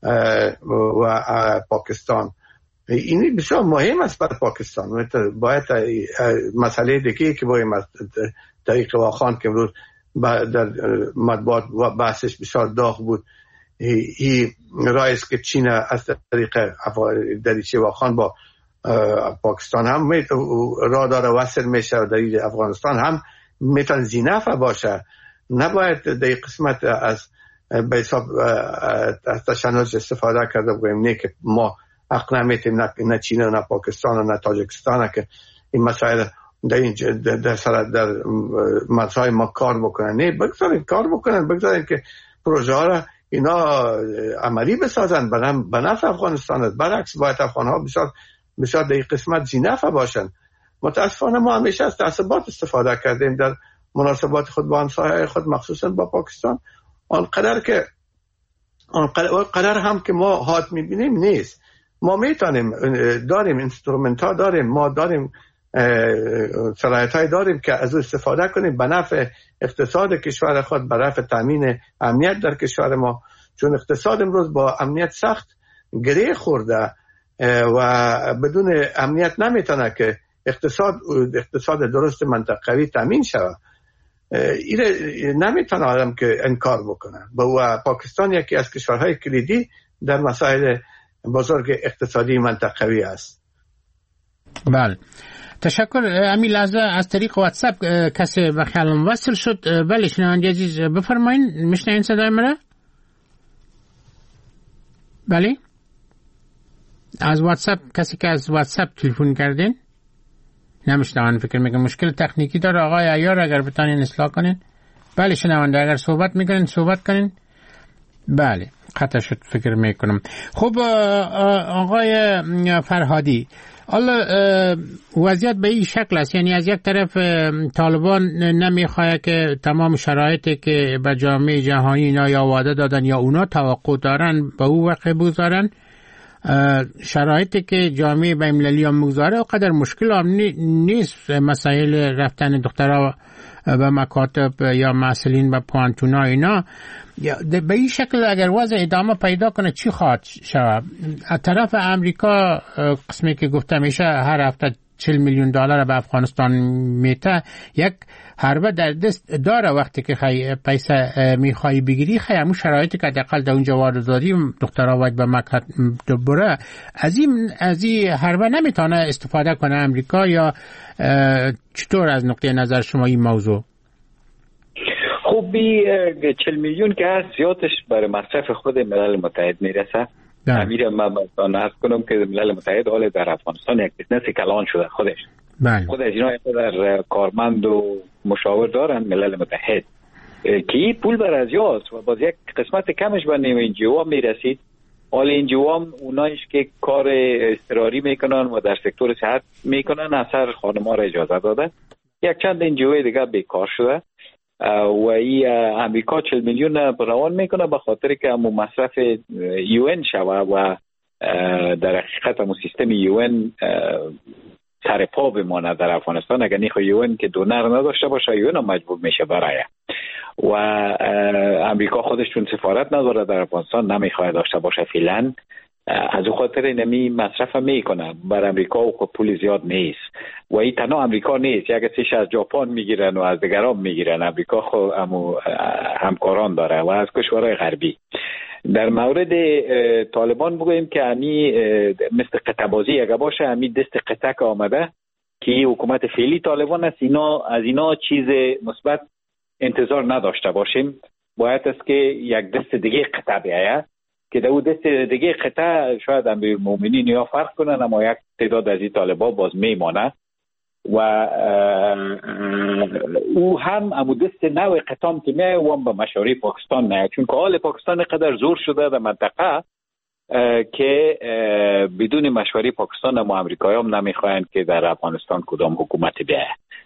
و پاکستان. این بسیار مهم است برای پاکستان. باید مسئله دیگه که باید طریق واخان که امروز در مطبوعات بحثش بسیار داغ بود، این راه است که چین از طریق دریچه واخان با پاکستان هم راه داره وصل میشه و در افغانستان هم میتون زینفع باشه. نباید در قسمت از به حساب از تشنج استفاده کرده بگویم نه که ما حق نمیتیم نه چین و نه پاکستان و نه تاجیکستان که این مسائل در این در سر در مسائل ما کار بکنن. نه بگذارین کار بکنن، بگذارین که پروژه ها را اینا عملی بسازن به نفع افغانستان. برعکس باید افغان ها بسیار بسیار در این قسمت زینفع باشن. متاسفانه ما همیشه از تعصبات استفاده کردیم در مناسبات خود با همسایه‌های خود مخصوصا با پاکستان. آنقدر که آنقدر هم که ما هات میبینیم نیست. ما میتونیم داریم اینسترومنت ها داریم، ما داریم صلاحیت های داریم که از او استفاده کنیم به نفع اقتصاد کشور خود، به نفع تامین امنیت در کشور ما، چون اقتصاد امروز با امنیت سخت گره خورده و بدون امنیت نمیتونه که اقتصاد اقتصاد درست منطقوی تامین شود. این نمیتونه آدم که انکار بکنه. و پاکستان یکی از کشورهای کلیدی در مسائل بزرگ اقتصادی منطقوی است. بله. تشکر. امین لحظه از طریق واتساپ کسی به خیالم وصل شد. بله شنونده عزیز بفرمایید، میشنوین صدای مرا؟ بله از واتساپ کسی که از واتساپ تلفن کردین نمیشنون، فکر میکنم مشکل تکنیکی داره. آقای عیار اگر بتانین اصلاح کنین. بله شنونده اگر صحبت میکنین صحبت کنین. بله قطع شد فکر میکنم. خب آقای فرهادی، حالا وضعیت به این شکل است، یعنی از یک طرف طالبان نمیخواد که تمام شرایطی که به جامعه جهانی اینا یا وعده دادن یا اونا توقع دارن به او واقع بگذارن، شرایطی که جامعه بین‌المللی هم مگذاره و قدر مشکل هم نیست. مسائل رفتن دخترها به مکاتب یا مسئولین به پوانتونا اینا به این شکل اگر وضع ادامه پیدا کنه چی خواهد شود؟ از طرف امریکا قسمی که گفته میشه هر هفته چهل میلیون دلار به افغانستان میته، یک حربه در دست داره وقتی که خی پیسه میخوای بگیری خی همون شرایطی که حداقل در اونجا وارداری دخترها باید به مکه بره، از این از این حربه نمیتونه استفاده کنه امریکا یا چطور از نقطه نظر شما این موضوع؟ خب بی چهل میلیون که هست زیادش برای مصرف خود ملل متحد میرسه. امیر من بازان عرض کنم که ملل متحد حال در افغانستان یک بیزنس کلان شده خودش. بله. خود از اینا در کارمند و مشاور دارن ملل متحد که این پول بر از یاست و باز یک قسمت کمش به نیمه انجیو میرسید. حال انجیو هم اونایش که کار اضطراری میکنن و در سکتور صحت میکنن اثر خانم‌ها را اجازه داده. یک چند انجیو دیگه بیکار شده و ای امریکا چهل میلیون روان میکنه به خاطر که همون مصرف یو ان شوه و در حقیقت همون سیستم یو ان سر پا بمانه در افغانستان. اگر نیخواه یو ان که دونر نداشته باشه یو ان هم مجبور میشه برای و امریکا خودش چون سفارت نداره در افغانستان نمیخواه داشته باشه فعلا، از او خاطر نمی مصرف میکنه. بر امریکا و پول زیاد نیست و این تنها امریکا نیست، یک سیش از ژاپن میگیرن و از دیگران میگیرن. امریکا خود همکاران داره و از کشورهای غربی. در مورد طالبان بگویم که امی مثل قطع بازی اگه باشه امی دست قطع که آمده که حکومت فعلی طالبان است، اینا از اینا چیز مثبت انتظار نداشته باشیم. باید است که یک دست دیگه قطع بیاید که در اون دست دیگه قطع شاید امیرالمومنین یا فرق کنن، اما یک تعداد از این طالبان باز میمانه و او هم امو دست نوع قطع هم که میه و هم به مشاری پاکستان نه، چون که حال پاکستان قدر زور شده در منطقه که بدون مشوری پاکستان هم و امریکایی هم نمیخواین که در افغانستان کدام حکومت بیه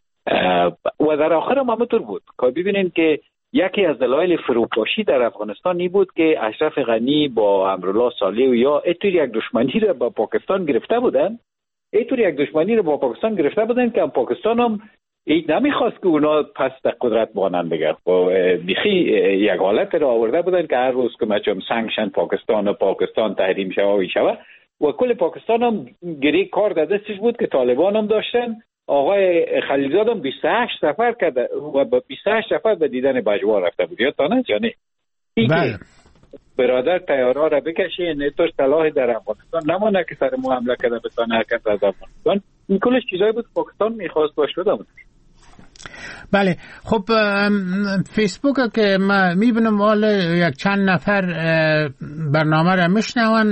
و در آخر هم همونطور بود که ببینین که یکی از دلایل فروپاشی در افغانستان این بود که اشرف غنی با امرالله صالح یا اینطور یک دشمنی را با پاکستان گرفته بودن اینطور یک دشمنی را با پاکستان گرفته بودن که پاکستان هم این نمیخواست که اونا پس در قدرت بانن بگرد و بیخی یک حالت را آورده بودن که هر روز که مچم سانکشن پاکستان و پاکستان تحریم شوه شوه و کل پاکستان هم گری کار در دستش بود که طالبان هم داشتن. آقای خلیلزاد هم بیست و هشت سفر کرده و بیست و هشت سفر به دیدن بجوا رفته بود یادتانه یا نه؟ بله. برادر تیارا را بکشه نتوش صلاح در افغانستان نمانه که سر مو حمله کرده بتانه حرکت از افغانستان. این کلش چیزایی بود پاکستان میخواست باش شده بود. بله. خب فیسبوک که ما میبینم حالا یک چند نفر برنامه را میشنون،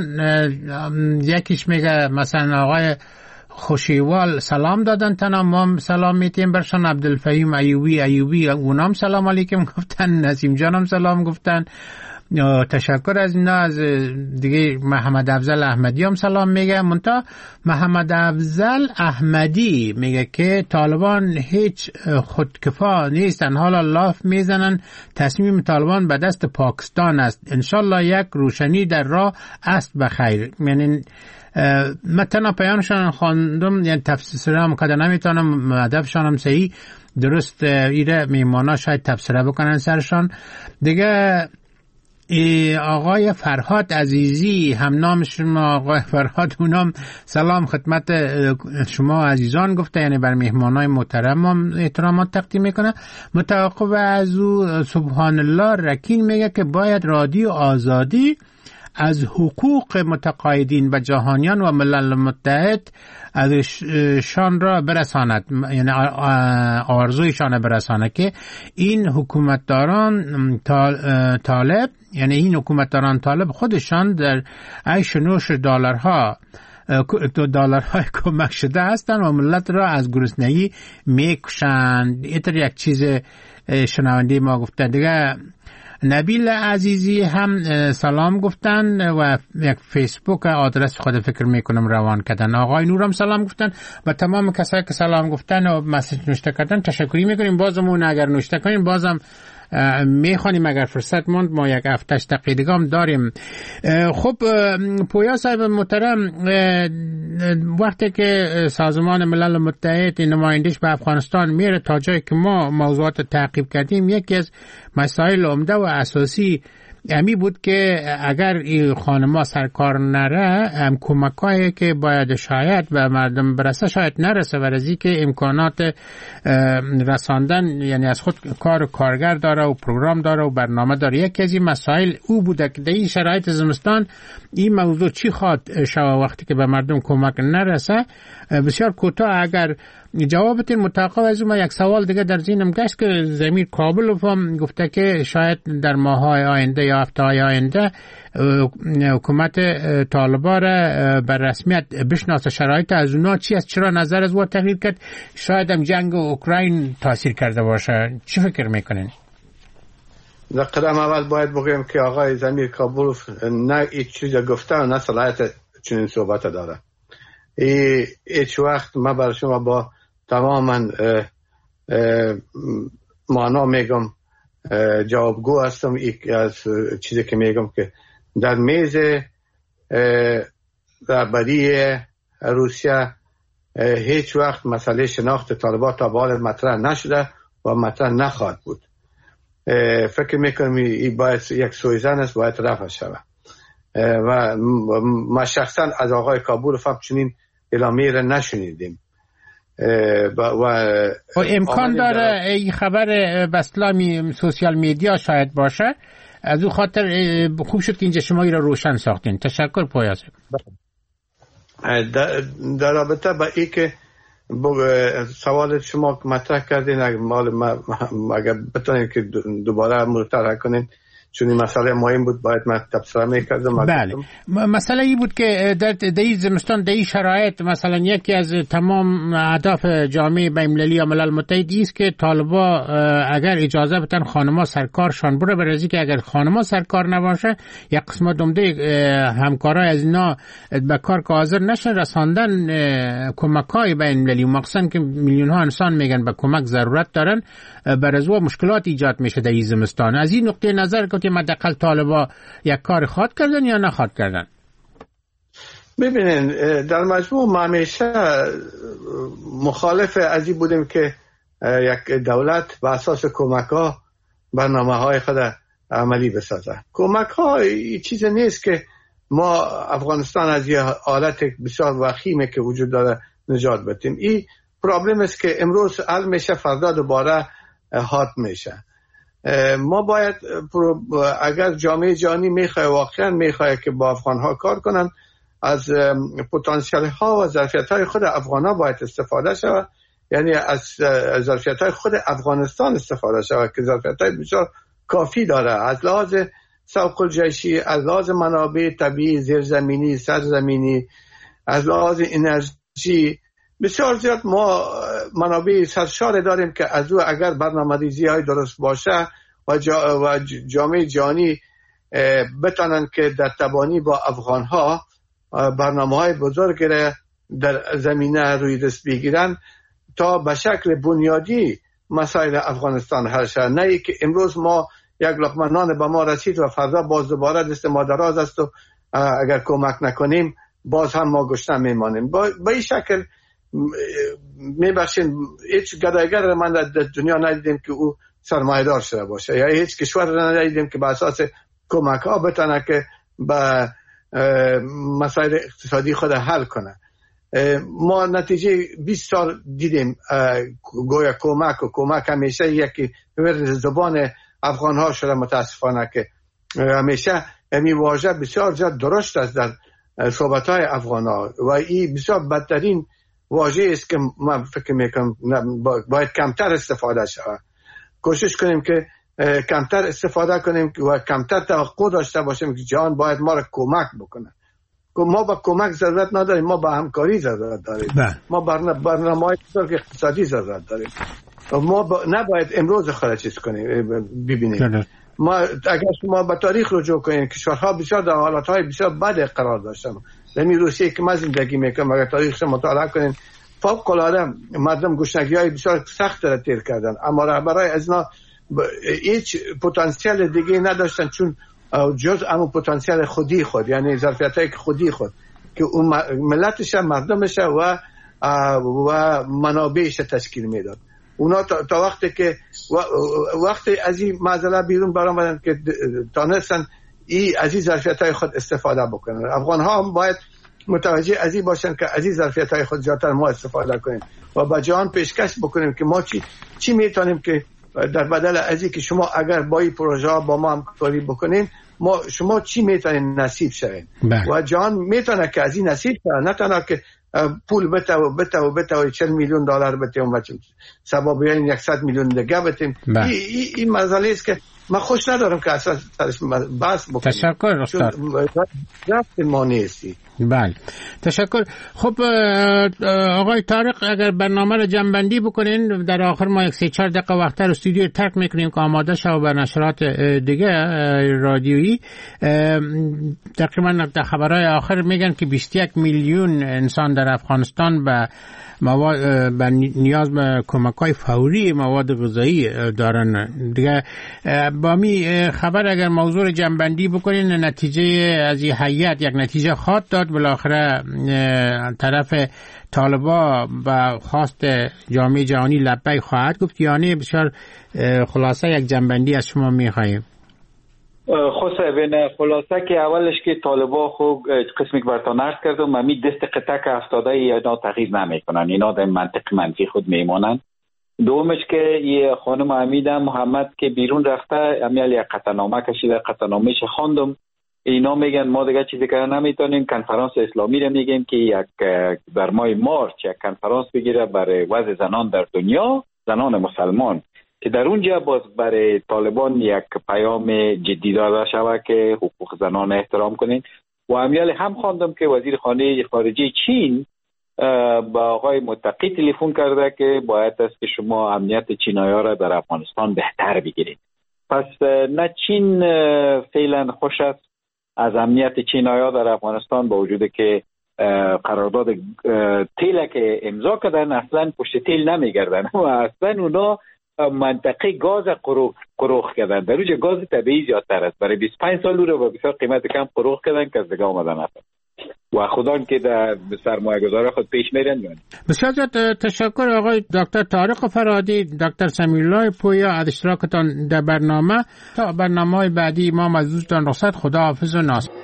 یکیش میگه مثلا آقای خوشیوال سلام دادن تنها ما سلام میتیم برشان، عبدالفهیم ایوبی ایوبی اونام سلام علیکم گفتن، نسیم جانم سلام گفتن، تشکر از اینا. از دیگه محمد افضل احمدی هم سلام میگه. منتها محمد افضل احمدی میگه که طالبان هیچ خودکفا نیستن، حالا لاف میزنن، تصمیم طالبان به دست پاکستان است، انشالله یک روشنی در راه است بخیر. یعنی من تنها پیانشان خواندم، یعنی تفسیر هم کده نمیتونم هدفشان هم صحیح درست ایره میمانا شاید تفسیره بکنن سرشان دیگه. آقای فرهاد عزیزی هم نامشون آقای فرهاد، اونام سلام خدمت شما عزیزان گفته، یعنی بر مهمانای محترم هم احترامات تقدیم میکنه. متوقف از او سبحان الله رکین میگه که باید رادیو آزادی از حقوق متقاعدین و جهانیان و ملل متحد ازشان را برساند، یعنی آرزویشان برساند که این حکومتداران طالب، یعنی این حکومتداران طالب خودشان در عیش نوش دلارها دلارهای کمک شده هستند و ملت را از گرسنگی میکشند. اینطور یک چیز شنونده ما گفته. دیگه نبیل عزیزی هم سلام گفتن و یک فیسبوک آدرس خود فکر میکنم روان کردن. آقای نورم سلام گفتن و تمام کسایی که سلام گفتن و مسیج نوشته کردن تشکری میکنیم. بازمون اگر نوشته کنیم بازم میخوانیم، اگر فرصت ماند ما یک هفتش دقیقه هم داریم. خب پویا صاحب محترم، وقتی که سازمان ملل متحد نمایندش به افغانستان میره تا جایی که ما موضوعات تعقیب کردیم، یکی از مسائل عمده و اساسی امی بود که اگر این خانما سرکار نره، هم کمکایی که باید شاید به مردم برسه شاید نرسه و از که امکانات رساندن، یعنی از خود کار و کارگر داره و پروگرام داره و برنامه داره. یکی از این مسائل او بوده که در این شرایط زمستان این موضوع چی خواد شوه وقتی که به مردم کمک نرسه. بسیار کوتاه اگر جوابتون متعاقب از ما یک سوال دیگه در ذهنم گشت که زمیر کابل هم گفته که شاید در ماه‌های آینده یا هفته‌های آینده حکومت طالبان را بر رسمیت بشناسه. شرایط از اونا چی است؟ چرا نظر از او تغییر کرد؟ شاید هم جنگ اوکراین تاثیر کرده باشه. چی فکر میکنین؟ در قدم اول باید بگویم که آقای زمیر کابل نه هیچ چیز گفته و نه صلاحیت چنین صحبت داره. ای هیچ وقت من برای شما با تماما معنا میگم جوابگو هستم. یک از چیزی که میگم که در میز رهبری روسیه هیچ وقت مسئله شناخت طالبان تا به حال مطرح نشده و مطرح نخواهد بود. فکر میکنم این باید یک سویزن است، باید رفع شود و ما شخصا از آقای کابل فهم چنین اعلامیه را نشنیدیم و امکان داره این خبر بسلامی سوشیال میدیا شاید باشه. از او خاطر خوب شد که اینجا شما را روشن ساختین. تشکر پویا صاحب. در رابطه با این که سوال شما مطرح کردین، اگر بتونین که دوباره مطرح کنین، چون این مسئله مهم بود باید من تبصره میکردم. بله، مسئله ای بود که در این زمستان در این شرایط مثلا یکی از تمام اهداف جامعه بین‌المللی یا ملل متحد است که طالبا اگر اجازه بدن خانما سرکارشان بره، برای که اگر خانما سرکار نباشه یک قسمت عمده همکارای از اینا به کار که حاضر نشن رساندن کمک‌های بین‌المللی، مخصوصا که میلیون ها انسان میگن به کمک ضرورت دارن، برای او مشکلات ایجاد میشه در این زمستان. از این نقطه نظر که مدقل طالبا یک کار خواد کردن یا نخواد کردن؟ ببینین در مجموع ما همیشه مخالف از این بودیم که یک دولت به اساس کمک ها برنامه های خود عملی بسازه. کمک ها چیز نیست که ما افغانستان از یه حالت بسیار وخیمه که وجود داره نجات بدیم. این پرابلم است که امروز حل میشه، فردا دوباره حاد میشه. ما باید اگر جامعه جهانی میخواه واقعا میخواه که با افغان ها کار کنن، از پتانسیل ها و ظرفیت های خود افغان ها باید استفاده شود، یعنی از ظرفیت های خود افغانستان استفاده شود که ظرفیت های بسیار کافی داره، از لحاظ سوق الجیشی، از لحاظ منابع طبیعی زیرزمینی سرزمینی، از لحاظ انرژی بسیار زیاد ما منابع سرشار داریم که از او اگر برنامه‌ریزی های درست باشه و, جا و جامعه جهانی بتانن که در تبانی با افغان ها برنامه های بزرگ را در زمینه روی دست بگیرن تا به شکل بنیادی مسائل افغانستان حل شود، نه ای که امروز ما یک لقمه نان به ما رسید و فردا باز دوباره دست ما دراز است و اگر کمک نکنیم باز هم ما گشنه میمانیم. با این شکل میبخشین هیچ گدایگر من در دنیا ندیدیم که او سرمایه‌دار شده باشه، یا هیچ کشور را ندیدیم که به اساس کمک ها بتونه که به مسائل اقتصادی خود حل کنه. ما نتیجه بیست سال دیدیم گویا کمک و کمک همیشه یکی ورد زبان افغان ها شده، متاسفانه که همیشه امی واژه بسیار زیاد درشت است در صحبت‌های افغان‌ها و این بسیار بدترین واژه است که من فکر میکنم باید کمتر استفاده شود. کوشش کنیم که کمتر استفاده کنیم و کمتر توقع داشته باشیم که جهان باید ما را کمک بکنه. ما با کمک ضرورت نداریم، ما با همکاری ضرورت داریم. بله. ما برنامه‌های اقتصادی ضرورت داریم. ما با... نباید امروز خود چیز کنیم ببینیم. ما اگر شما به تاریخ رجوع کنیم کشورها بسیار در حالتهای بسیار بد قرار داشتن. در روسیه که ما زندگی میکنم اگر تاریخش مطالعه کنیم فوق العاده مردم گشنگی‌های بسیار سخت را تیر کردن، اما رهبرای از اینا هیچ پتانسیل دیگه نداشتن چون جز اما پتانسیل خودی خود، یعنی ظرفیت‌های خودی خود که اون ملتش مردمش و و منابعش تشکیل میداد. اونا تا, تا وقتی که وقتی از این معضله بیرون برآمدن که تانستن این از این ظرفیت‌های خود استفاده بکنن. افغان‌ها هم باید متوجه از این باشن که از این ظرفیت‌های خود زیادتر ما استفاده کنیم و با جهان پیشکش بکنیم که ما چی چی میتونیم که در بدل از این که شما اگر با این پروژه ها با ما همکاری بکنین ما شما چی میتونین نصیب شوین و جهان میتونه که از این نصیب شه، نه تنها که پول بته و بته و بته و چهل میلیون دلار بته و سبب بیان صد میلیون دیگه بتیم. این این مسئله است که من خوش ندارم که اصلا سرش بحث بکنیم. تشکر استاد. رفت ما نیستی. بله تشکر. خب آقای طارق اگر برنامه رو جمع‌بندی بکنین در آخر ما یک سه چهار دقیقه وقت رو استودیو ترک میکنیم که آماده شو به نشرات دیگه رادیویی. تقریبا در خبرهای آخر میگن که بیست و یک میلیون انسان در افغانستان به مواد به نیاز به کمک‌های فوری مواد غذایی دارن دیگه. با می خبر اگر موضوع جنبندی بکنین نتیجه از این هیئت یک نتیجه خواهد داد، بالاخره طرف طالبا و خواست جامعه جهانی لبیک خواهد گفت، یعنی بسیار خلاصه یک جنبندی از شما می‌خوایم. خصوصا خلاصه که اولش که طالبا خوب قسمی که براتون عرض کردم امی دست قطعه که افتاده اینا تغییر نمیکنن، اینا در منطق منفی خود میمونن. دومش که یه خانم امیده محمد که بیرون رفته امیال یک قطعنامه کشیده، قطعنامهش خواندم، اینا میگن ما دیگه چیزی که نمیتونیم، کنفرانس اسلامی رو میگیم که یک در ماه مارچ یک کنفرانس بگیره برای وضع زنان در دنیا، زنان مسلمان، که در اونجا باز برای طالبان یک پیام جدی داده شود که حقوق زنان احترام کنین. و امیال هم خواندم که وزیر خانه خارجه چین با آقای متقی تلفن کرده که باید است که شما امنیت چینای‌ها را در افغانستان بهتر بگیرید. پس نه چین فعلا خوش است از امنیت چینای‌ها در افغانستان، با وجود که قرارداد تیل که امضا کردن اصلا پشت تیل نمیگردن و اصلا اونا منطقه گاز قروخ قروخ کردن، در اونجا گاز طبیعی زیادتر است، برای بیست و پنج سال رو با بسیار قیمت کم قروخ کردن که از دیگه آمدن است و خدا که در سرمایه‌گذار خود پیش میرن. بسیار زیاد تشکر آقای دکتر طارق فرهادی، دکتر سمیع الله پویا از اشتراکتان در برنامه. تا برنامه‌های بعدی ما از دوستان رخصت، خدا حافظ و ناصر.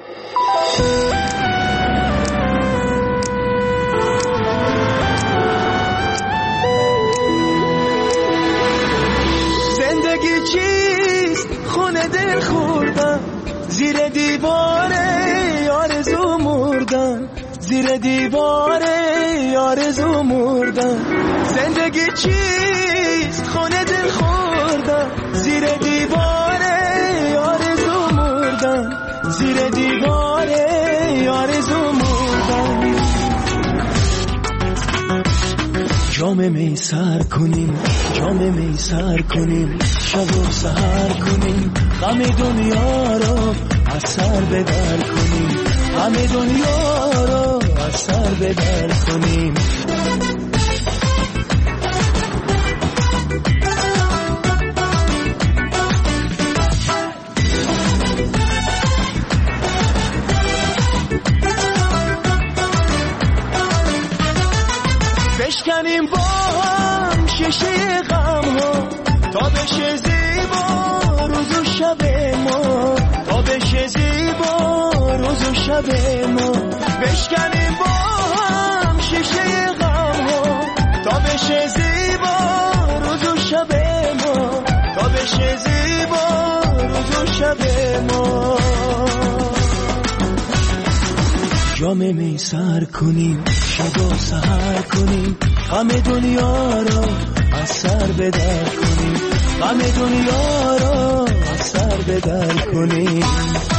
خونه دل خوردم زیر دیوار آرزو مردم، زیر دیوار آرزو مردم. زندگی چیست خونه دل خوردم زیر دیوار آرزو مردم، زیر دیوار آرزو مردم. جام می سر کنیم، جام می سر کنیم، شب و سحر کنیم، غم دنیا رو از سر بدر کنیم، غم دنیا رو از سر بدر کنیم. بشکنیم با هم شیشه غم ها تا بشه زیبا روز و شب ما، تا بشه زیبا روز و شب ما. بشکنیم با هم شیشه غم ها تا بشه زیبا روز و شب ما، تا بشه زیبا روز و شب ما. جام می سر کنیم، شب و سحر کنیم، غم دنیا را از سر به در کنیم، غم دنیا را از سر به در کنیم.